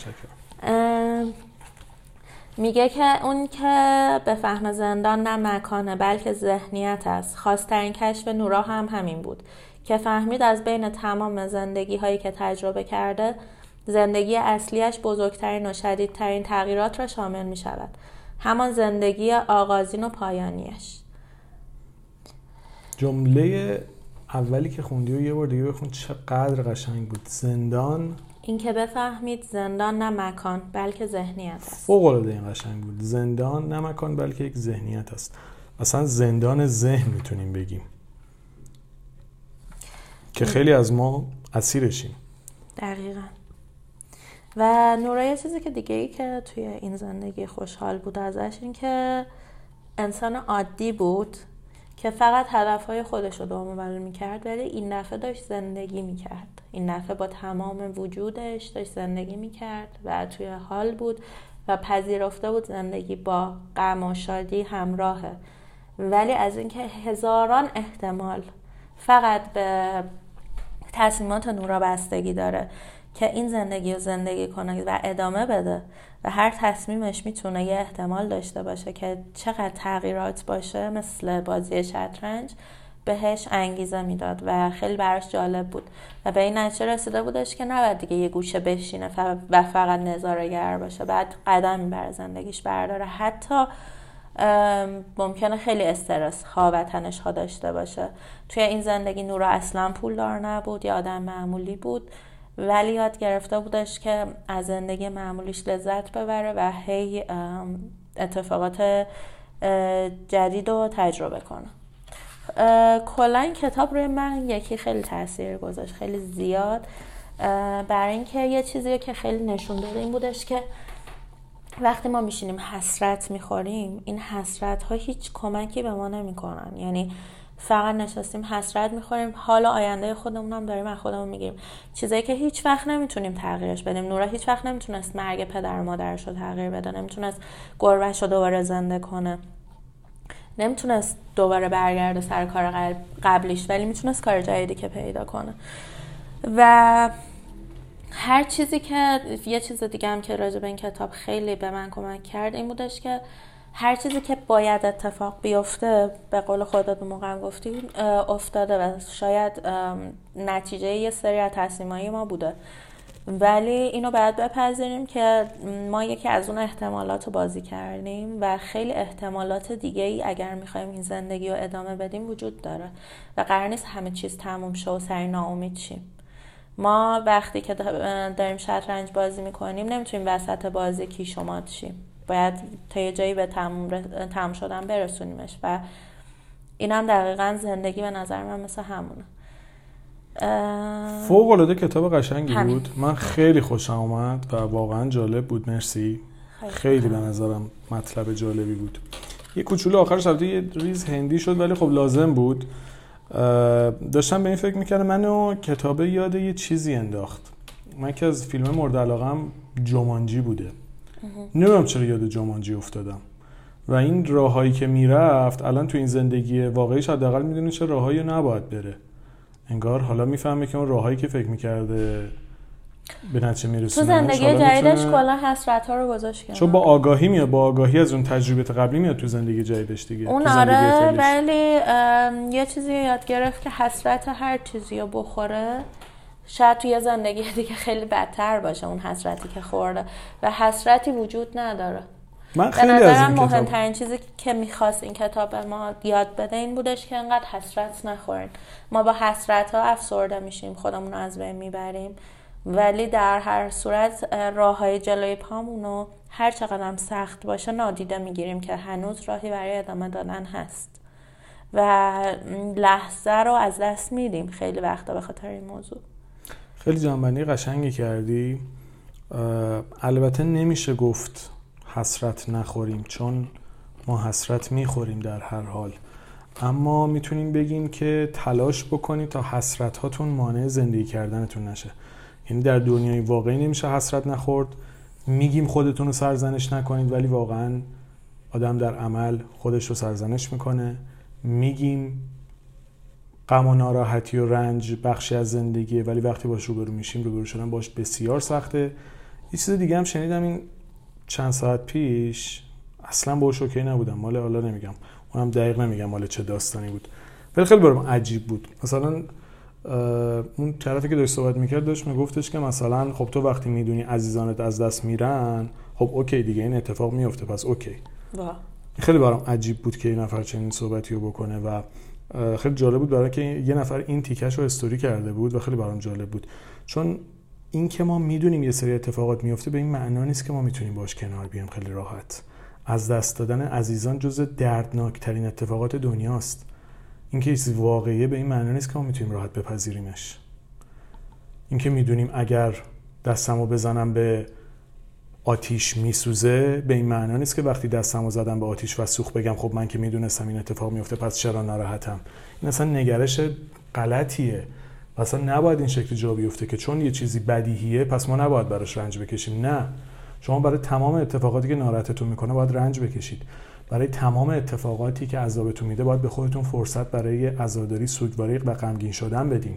میگه که اون که بفهمه زندان نه مکانه بلکه ذهنیت است. خواسترین کشف نورا هم همین بود که فهمید از بین تمام زندگی هایی که تجربه کرده، زندگی اصلیش بزرگترین و شدیدترین تغییرات را شامل می شود، همان زندگی آغازین و پایانیش. جمله اولی که خوندی و یه بار دیگه بخون، چقدر قشنگ بود. زندان، این که بفهمید زندان نه مکان بلکه ذهنیت است. فوق‌العاده این قشنگ بود. زندان نه مکان بلکه یک ذهنیت است. اصلا زندان ذهن میتونیم بگیم که خیلی از ما اسیرشیم. دقیقاً. و نورا یه چیزی که دیگه ای که توی این زندگی خوشحال بود ازش این که انسان عادی بود که فقط هدفهای خودش رو دنبال میکرد، ولی این دفعه داشت زندگی میکرد. این دفعه با تمام وجودش داشت زندگی میکرد و توی حال بود و پذیرفته بود زندگی با غم و شادی همراهه، ولی از اینکه هزاران احتمال فقط به تصمیمات نورا بستگی داره که این زندگی رو زندگی کنه و ادامه بده و هر تصمیمش میتونه یه احتمال داشته باشه که چقدر تغییرات باشه، مثل بازی شطرنج بهش انگیزه میداد و خیلی براش جالب بود و به این نتیجه رسیده بودش که نباید دیگه یه گوشه بشینه و فقط نظاره‌گر باشه، بعد قدم بر زندگیش برداره. حتی ممکنه خیلی استرس ها و تنش ها داشته باشه. توی این زندگی نورا اصلا پولدار نبود، یه آدم معمولی بود، ولی یاد گرفته بودش که از زندگی معمولیش لذت ببره و هی اتفاقات جدید رو تجربه کنه. کلا این کتاب روی من یکی خیلی تاثیر گذاشت، خیلی زیاد، برای اینکه یه چیزی که خیلی نشون داده این بودش که وقتی ما میشینیم حسرت میخوریم، این حسرت ها هیچ کمکی به ما نمیکنن. یعنی فقط نشستیم حسرت میخوریم، حالا آینده خودمون هم داریم از خودمون میگیم، چیزایی که هیچ وقت نمیتونیم تغییرش بدیم. نورا هیچ وقت نمیتونست مرگ پدر و مادرش رو تغییر بده، نمیتونست گربه‌ش رو دوباره زنده کنه، نمیتونست دوباره برگرده سر کار قبلیش، ولی میتونست کار جدیدی که پیدا کنه. و هر چیزی که یه چیز دیگه هم که راجع به این کتاب خیلی به من کمک کرد این بودش که هر چیزی که باید اتفاق بیفته، به قول خودت موقع گفتی، افتاده و شاید نتیجه یه سری از تصمیمای ما بوده، ولی اینو باید بپذیریم که ما یکی از اون احتمالات رو بازی کردیم و خیلی احتمالات دیگه ای اگر میخوایم این زندگی رو ادامه بدیم وجود داره و قرار نیست همه چیز تموم شه و سری ناامید شیم. ما وقتی که داریم شطرنج بازی میکنیم نمیتونیم وسط بازی کیش و مات شیم، باید تا یه جایی به تموم شدن برسونیمش و اینم دقیقاً زندگی به نظر من مثل همونه. فوق‌العاده کتاب قشنگی بود، من خیلی خوشم اومد و واقعا جالب بود. مرسی، خیلی به نظرم مطلب جالبی بود. یه کوچولو آخرش البته یه ریز هندی شد ولی خب لازم بود. داشتم به این فکر میکردم، منو کتابه یاد یه چیزی انداخت. من که از فیلم مورد علاقم جومانجی بوده. نمیدونم چرا یاد جامانجی افتادم. و این راههایی که میرفت الان تو این زندگی واقعیش حداقل میدونه چه راههایی نباید بره. انگار حالا میفهمه که اون راههایی که فکر میکرده به نتیجه میرسونه. تو زندگی جدیدش کلا حسرت‌ها رو گذاشت کنار. چون با آگاهی میاد، با آگاهی از اون تجربه قبلی میاد تو زندگی جدیدش دیگه. اون آره، ولی یه چیزی یاد گرفت که حسرت هر چیزی رو بخوره شاید توی زندگی دیگه خیلی بدتر باشه اون حسرتی که خورده و حسرتی وجود نداره. من خیلی از این کتاب مهمترین چیزی که میخواست این کتاب ما یاد بده این بودش که انقدر حسرت نخورین. ما با حسرت ها افسرده میشیم، خودمون رو از بین میبریم، ولی در هر صورت راه های جلوی پامونو هر چقدر هم سخت باشه نادیده میگیریم که هنوز راهی برای ادامه دادن هست و لحظه رو از دست میدیم خیلی وقتا به خاطر این موضوع. خیلی جنبندی قشنگی کردی. البته نمیشه گفت حسرت نخوریم، چون ما حسرت میخوریم در هر حال، اما میتونیم بگیم که تلاش بکنید تا حسرت هاتون مانع زندگی کردنتون نشه. یعنی در دنیای واقعی نمیشه حسرت نخورد. میگیم خودتون رو سرزنش نکنید، ولی واقعا آدم در عمل خودش رو سرزنش میکنه. میگیم غم و ناراحتی و رنج بخشی از زندگیه، ولی وقتی باش روبرو میشیم روبرو شدن باش بسیار سخته. یه چیز دیگه هم شنیدم این چند ساعت پیش، اصلا باش اوکی نبودم، مال حالا نمیگم، اونم دقیق نمیگم مال چه داستانی بود، ولی خیلی برام عجیب بود. مثلا اون طرفی که داشت صحبت میکرد داشت میگفتش که مثلا خب تو وقتی میدونی عزیزانت از دست میرن، خب اوکی دیگه این اتفاق میفته، پس اوکی. خیلی برام عجیب بود که این نفر چنین صحبتی رو بکنه و خیلی جالب بود برای که یه نفر این تیکش رو استوری کرده بود و خیلی برام جالب بود، چون این که ما میدونیم یه سری اتفاقات میفته به این معنا نیست که ما میتونیم باش کنار بیایم خیلی راحت. از دست دادن عزیزان جزو دردناکترین اتفاقات دنیاست. این که چیزی واقعیه به این معنا نیست که ما میتونیم راحت بپذیریمش. این که میدونیم اگر دستمو بزنم به آتیش میسوزه به این معنا نیست که وقتی دستمو زدم به آتیش و سوخت بگم خب من که میدونستم این اتفاق میفته پس چرا ناراحتم. این اصلا نگرش غلطیه. اصلا نباید این شکل جا بیفته که چون یه چیزی بدیهیه پس ما نباید براش رنج بکشیم. نه، شما برای تمام اتفاقاتی که ناراحتتون میکنه باید رنج بکشید. برای تمام اتفاقاتی که عذابتون میده باید به خودتون فرصت برای عزاداری، سوگواری و غمگین شدن بدین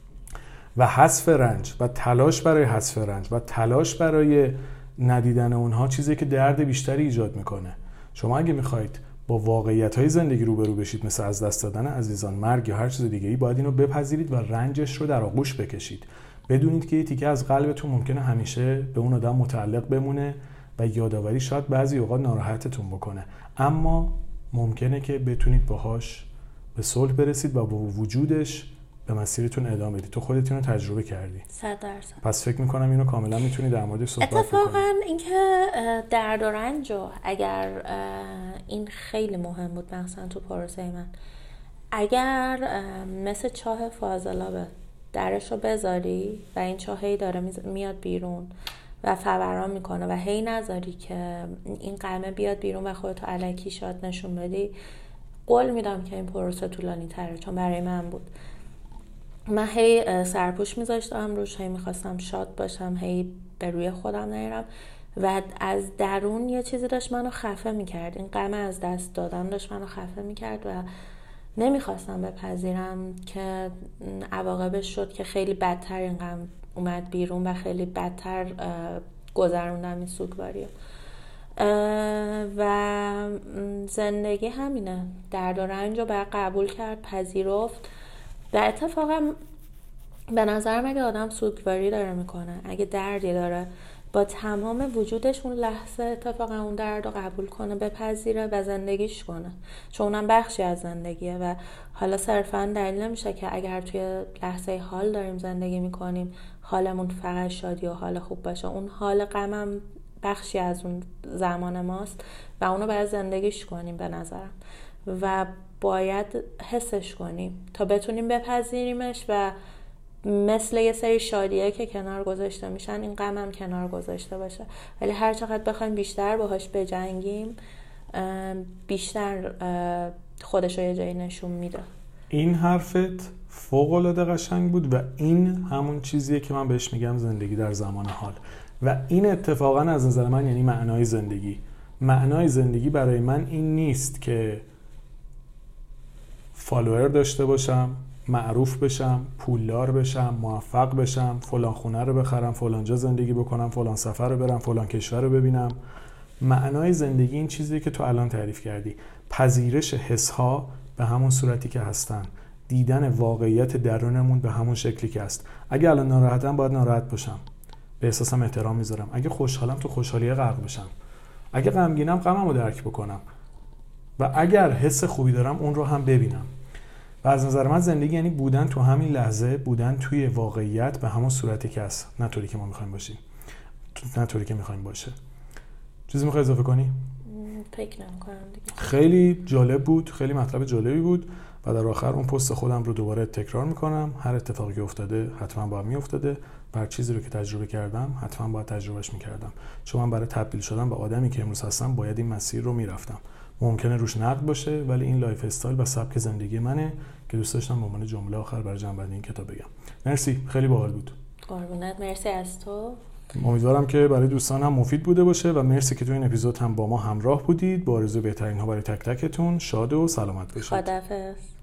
و حذف رنج و تلاش برای حذف رنج و تلاش برای ندیدن اونها چیزی که درد بیشتری ایجاد میکنه. شما اگه میخواید با واقعیت‌های زندگی روبرو بشید، مثل از دست دادن عزیزان، مرگ یا هر چیز دیگه‌ای، باید اینو بپذیرید و رنجش رو در آغوش بکشید. بدونید که یه تیکه از قلبتون ممکنه همیشه به اون آدم متعلق بمونه و یادآوری شاید بعضی اوقات ناراحتتون بکنه، اما ممکنه که بتونید باهاش به صلح برسید و با وجودش به مسیرتون ادامه بدید. تو خودت اینو تجربه کردی. 100%. پس فکر می‌کنم اینو کاملا میتونی در موردش صحبت کنی. اتفاقا اینکه درد و رنجو اگر این خیلی مهم بود مثلا تو پروسه من، اگر مثل چاه فاضلابه درش رو بذاری و این چاه هی داره میاد بیرون و فوران میکنه و هی نذاری که این قمه بیاد بیرون و خودتو الکی شاد نشون بدی، قول میدم که این پروسه طولانی تره. چون برای من بود، من هی سرپوش میذاشتم روش، هی میخواستم شاد باشم، هی به روی خودم نیارم و از درون یه چیزی داشت منو خفه میکرد. این غم از دست دادن داشت منو خفه میکرد و نمیخواستم بپذیرم که عواقبش شد که خیلی بدتر این غم اومد بیرون و خیلی بدتر گذروندم این سوگواری. و زندگی همینه، درد و رنج رو باید قبول کرد، پذیرفت. و اتفاقا به نظرم اگه آدم سوگواری داره میکنه، اگه دردی داره، با تمام وجودش اون لحظه اتفاقا اون درد رو قبول کنه، بپذیره و زندگیش کنه، چون اونم بخشی از زندگیه. و حالا صرفا دلیل نمیشه که اگر توی لحظه حال داریم زندگی میکنیم حالمون فقط شادی و حال خوب باشه. اون حال غمم بخشی از اون زمان ماست و اونو باید زندگیش کنیم به نظرم و باید حسش کنیم تا بتونیم بپذیریمش و مثل یه سری شادیه که کنار گذاشته میشن این غم هم کنار گذاشته باشه. ولی هر چقدر بخوایم بیشتر باهاش بجنگیم بیشتر خودش رو یه جایی نشون میده. این حرفت فوق‌العاده قشنگ بود و این همون چیزیه که من بهش میگم زندگی در زمان حال. و این اتفاقا از نظر من یعنی معنای زندگی. معنای زندگی برای من این نیست که فالوور داشته باشم، معروف بشم، پولدار بشم، موفق بشم، فلان خونه رو بخرم، فلان جا زندگی بکنم، فلان سفر رو برم، فلان کشور رو ببینم. معنای زندگی این چیزیه که تو الان تعریف کردی، پذیرش حس‌ها به همون صورتی که هستن، دیدن واقعیت درونمون به همون شکلی که هست. اگه الان ناراحتم باید ناراحت باشم، به احساسم احترام میذارم. اگه خوشحالم تو خوشحالی غرق بشم. اگه غمگینم غممو درک بکنم و اگر حس خوبی دارم اون رو هم ببینم. و از نظر من زندگی یعنی بودن تو همین لحظه، بودن توی واقعیت به همون صورتی که هست، نه طوری که ما می‌خوایم باشیم، نه طوری که می‌خوایم باشه. چیزی می‌خوای اضافه کنی؟ فکر نمی‌کنم دیگه. خیلی جالب بود، خیلی مطلب جالبی بود و در آخر اون پست خودم رو دوباره تکرار می‌کنم. هر اتفاقی که افتاده حتما باید می‌افتاده، هر چیزی رو که تجربه کردم حتما باید تجربهش می‌کردم، چون من برای تبدیل شدن به آدمی که امروز هستم باید این مسیر رو می‌رفتم. ممکنه روش نقد باشه ولی این لایف استایل و سبک زندگی منه که دوست داشتم به عنوان جمله آخر برای جنبندی این کتاب بگم. مرسی، خیلی باحال بود. قربونت، مرسی از تو. امیدوارم که برای دوستان هم مفید بوده باشه و مرسی که تو این اپیزود هم با ما همراه بودید. با آرزوی بهترین ها برای تک تکتون. شاد و سلامت باشید. خداحافظ.